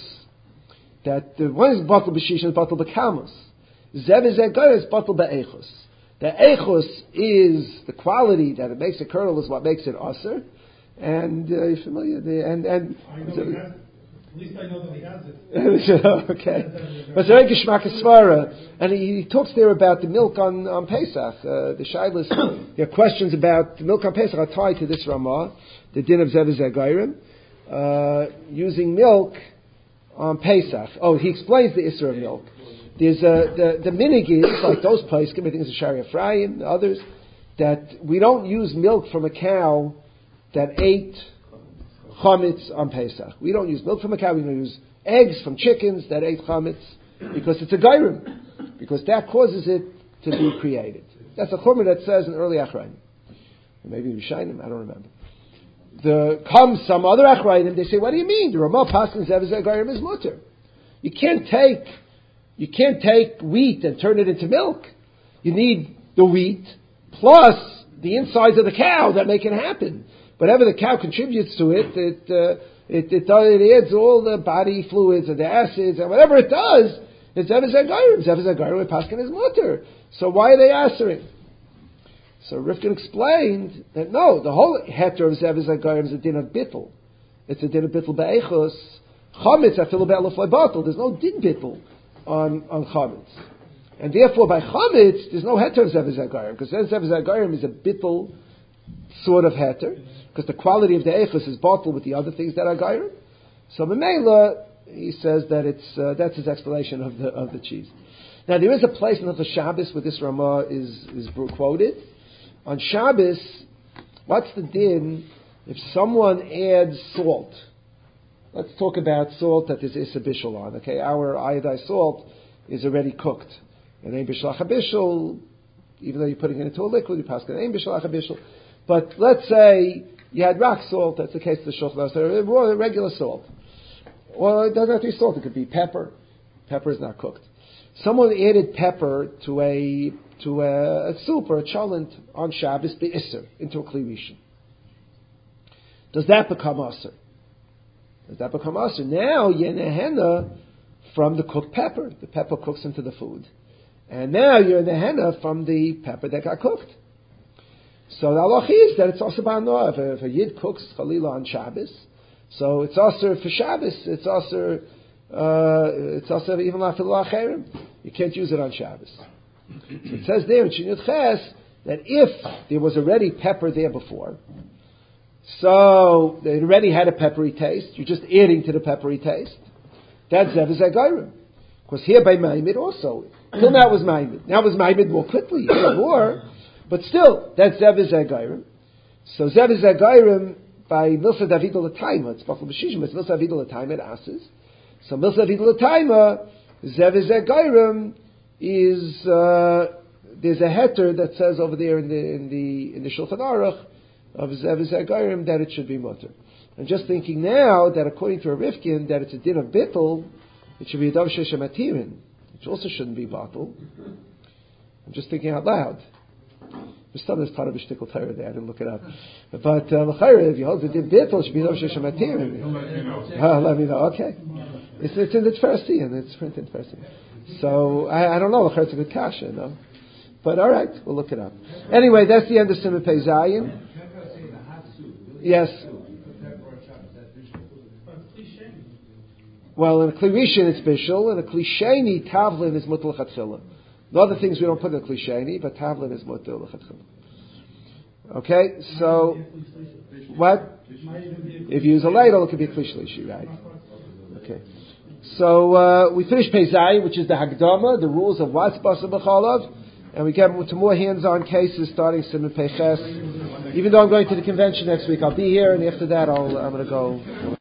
That the one is batal b'shishim, is batal bekamos. Zev is zeh is batal be'echos. The echos is the quality that it makes a kernel is what makes it aser, and uh, you're familiar. The, and and I know so, he has it. At least I know that he has it. Okay, but there is Geshmak Svara, and he, he talks there about the milk on on Pesach. Uh, the Shilas, there are questions about the milk on Pesach are tied to this Ramah, the din of Zev Zagayrim, uh using milk on Pesach. Oh, he explains the Isser of milk. There's a, the, the minig is, like those places, I think it's a Shari Ephraim, others, that we don't use milk from a cow that ate chametz on Pesach. We don't use milk from a cow, we don't use eggs from chickens that ate chametz, because it's a gairim, because that causes it to be created. That's a chumrah that says in early Achrayim. Maybe Rishayim, I don't remember. The, comes some other Achrayim, they say, what do you mean? The Ramah Paskin Zev Zagayrim is mutter. You can't take You can't take wheat and turn it into milk. You need the wheat plus the insides of the cow that make it happen. Whatever the cow contributes to it, it uh, it, it, does, it adds all the body fluids and the acids and whatever it does. It's Zev Zagayrim. Zev Zagayrim with Paskin is mutter. So why are they answering? So Rifkin explained that no, the whole heter of Zev Zagayrim is a din of bittul. It's a din of bittul be'echos. Chametz afilu be'eluf le'batul. There's no din bittul on on chametz, and therefore by chametz there's no heter of zev zagayrim, because zev zagayrim is a bittul sort of heter, because the quality of the echos is bottled with the other things that are gayrim. So Memela, he says that it's uh, that's his explanation of the of the cheese. Now there is a place in the Shabbos where this Ramah is is quoted. On Shabbos, what's the din if someone adds salt? Let's talk about salt that is Issa Bishul on. Okay, our iodized salt is already cooked. And Ein Bishlach HaBishul, even though you're putting it into a liquid, you pass it Ein Bishlach HaBishul. But let's say you had rock salt, that's the case of the Shulchan Aruch, regular salt. Well, it doesn't have to be salt, it could be pepper. Pepper is not cooked. Someone added pepper to a to a, a soup or a cholent on Shabbos, the Isser, into a Kli Rishon. Does that become Asr? Does that become Asr? Now you're in a henna from the cooked pepper. The pepper cooks into the food. And now you're in the henna from the pepper that got cooked. So the halach is that it's also ba'anoah. If, if a yid cooks chalila on Shabbos, So it's also for Shabbos. It's also uh, it's also even la'afilu acherim. You can't use it on Shabbos. So it says there in Shin Yud Ches that if there was already pepper there before, so they already had a peppery taste, you're just adding to the peppery taste. That's Zev Zagayrim. Of course, here by Maimid also. Till now it was Maimid. Now it was Maimid more quickly, more, but still, that's Zev Zagayrim. So Zev Zagayrim by Milsa David L'Taima, it's Bachel B'Shishim, it's Milsa David L'Taima, it asks. So Milsa David L'Taima, Zev Zagayrim is, uh, there's a heter that says over there in the, in the, in the Shulchan Aruch, of Zev Zagayrim, that it should be mutter. I'm just thinking now that according to a Rifkin, that it's a din of bittul, it should be a dav sheshamatirin, which also shouldn't be batul. I'm just thinking out loud. There's some of this part of a shtickle Torah there, I didn't look it up. But l'chayre, if you hold the din bittul, it should be dav sheshamatirin. Uh, let me know, okay. It's, it's in the Tfarsi, and it's printed in Tfarsi. So, I, I don't know, l'chayre, it's a good kasha, no? But alright, we'll look it up. Anyway, that's the end of Siman Pei Zayin. Yes. Well, in a Kli Rishon it's Bishul, and a Kli Sheni, Tavlin is Mutal L'Chatchila. The other things we don't put in a Kli Sheni, but Tavlin is Mutal L'Chatchila. Okay, so, what? If you use a ladle, it could be a Kli Shlishi, right? Okay. So, uh, we finish Pei Zayin, which is the Hagdama, the rules of what's Basar B'Chalav. And we get to more hands-on cases starting Siman Pei Ches. Even though I'm going to the convention next week, I'll be here, and after that, I'll, I'm going to go.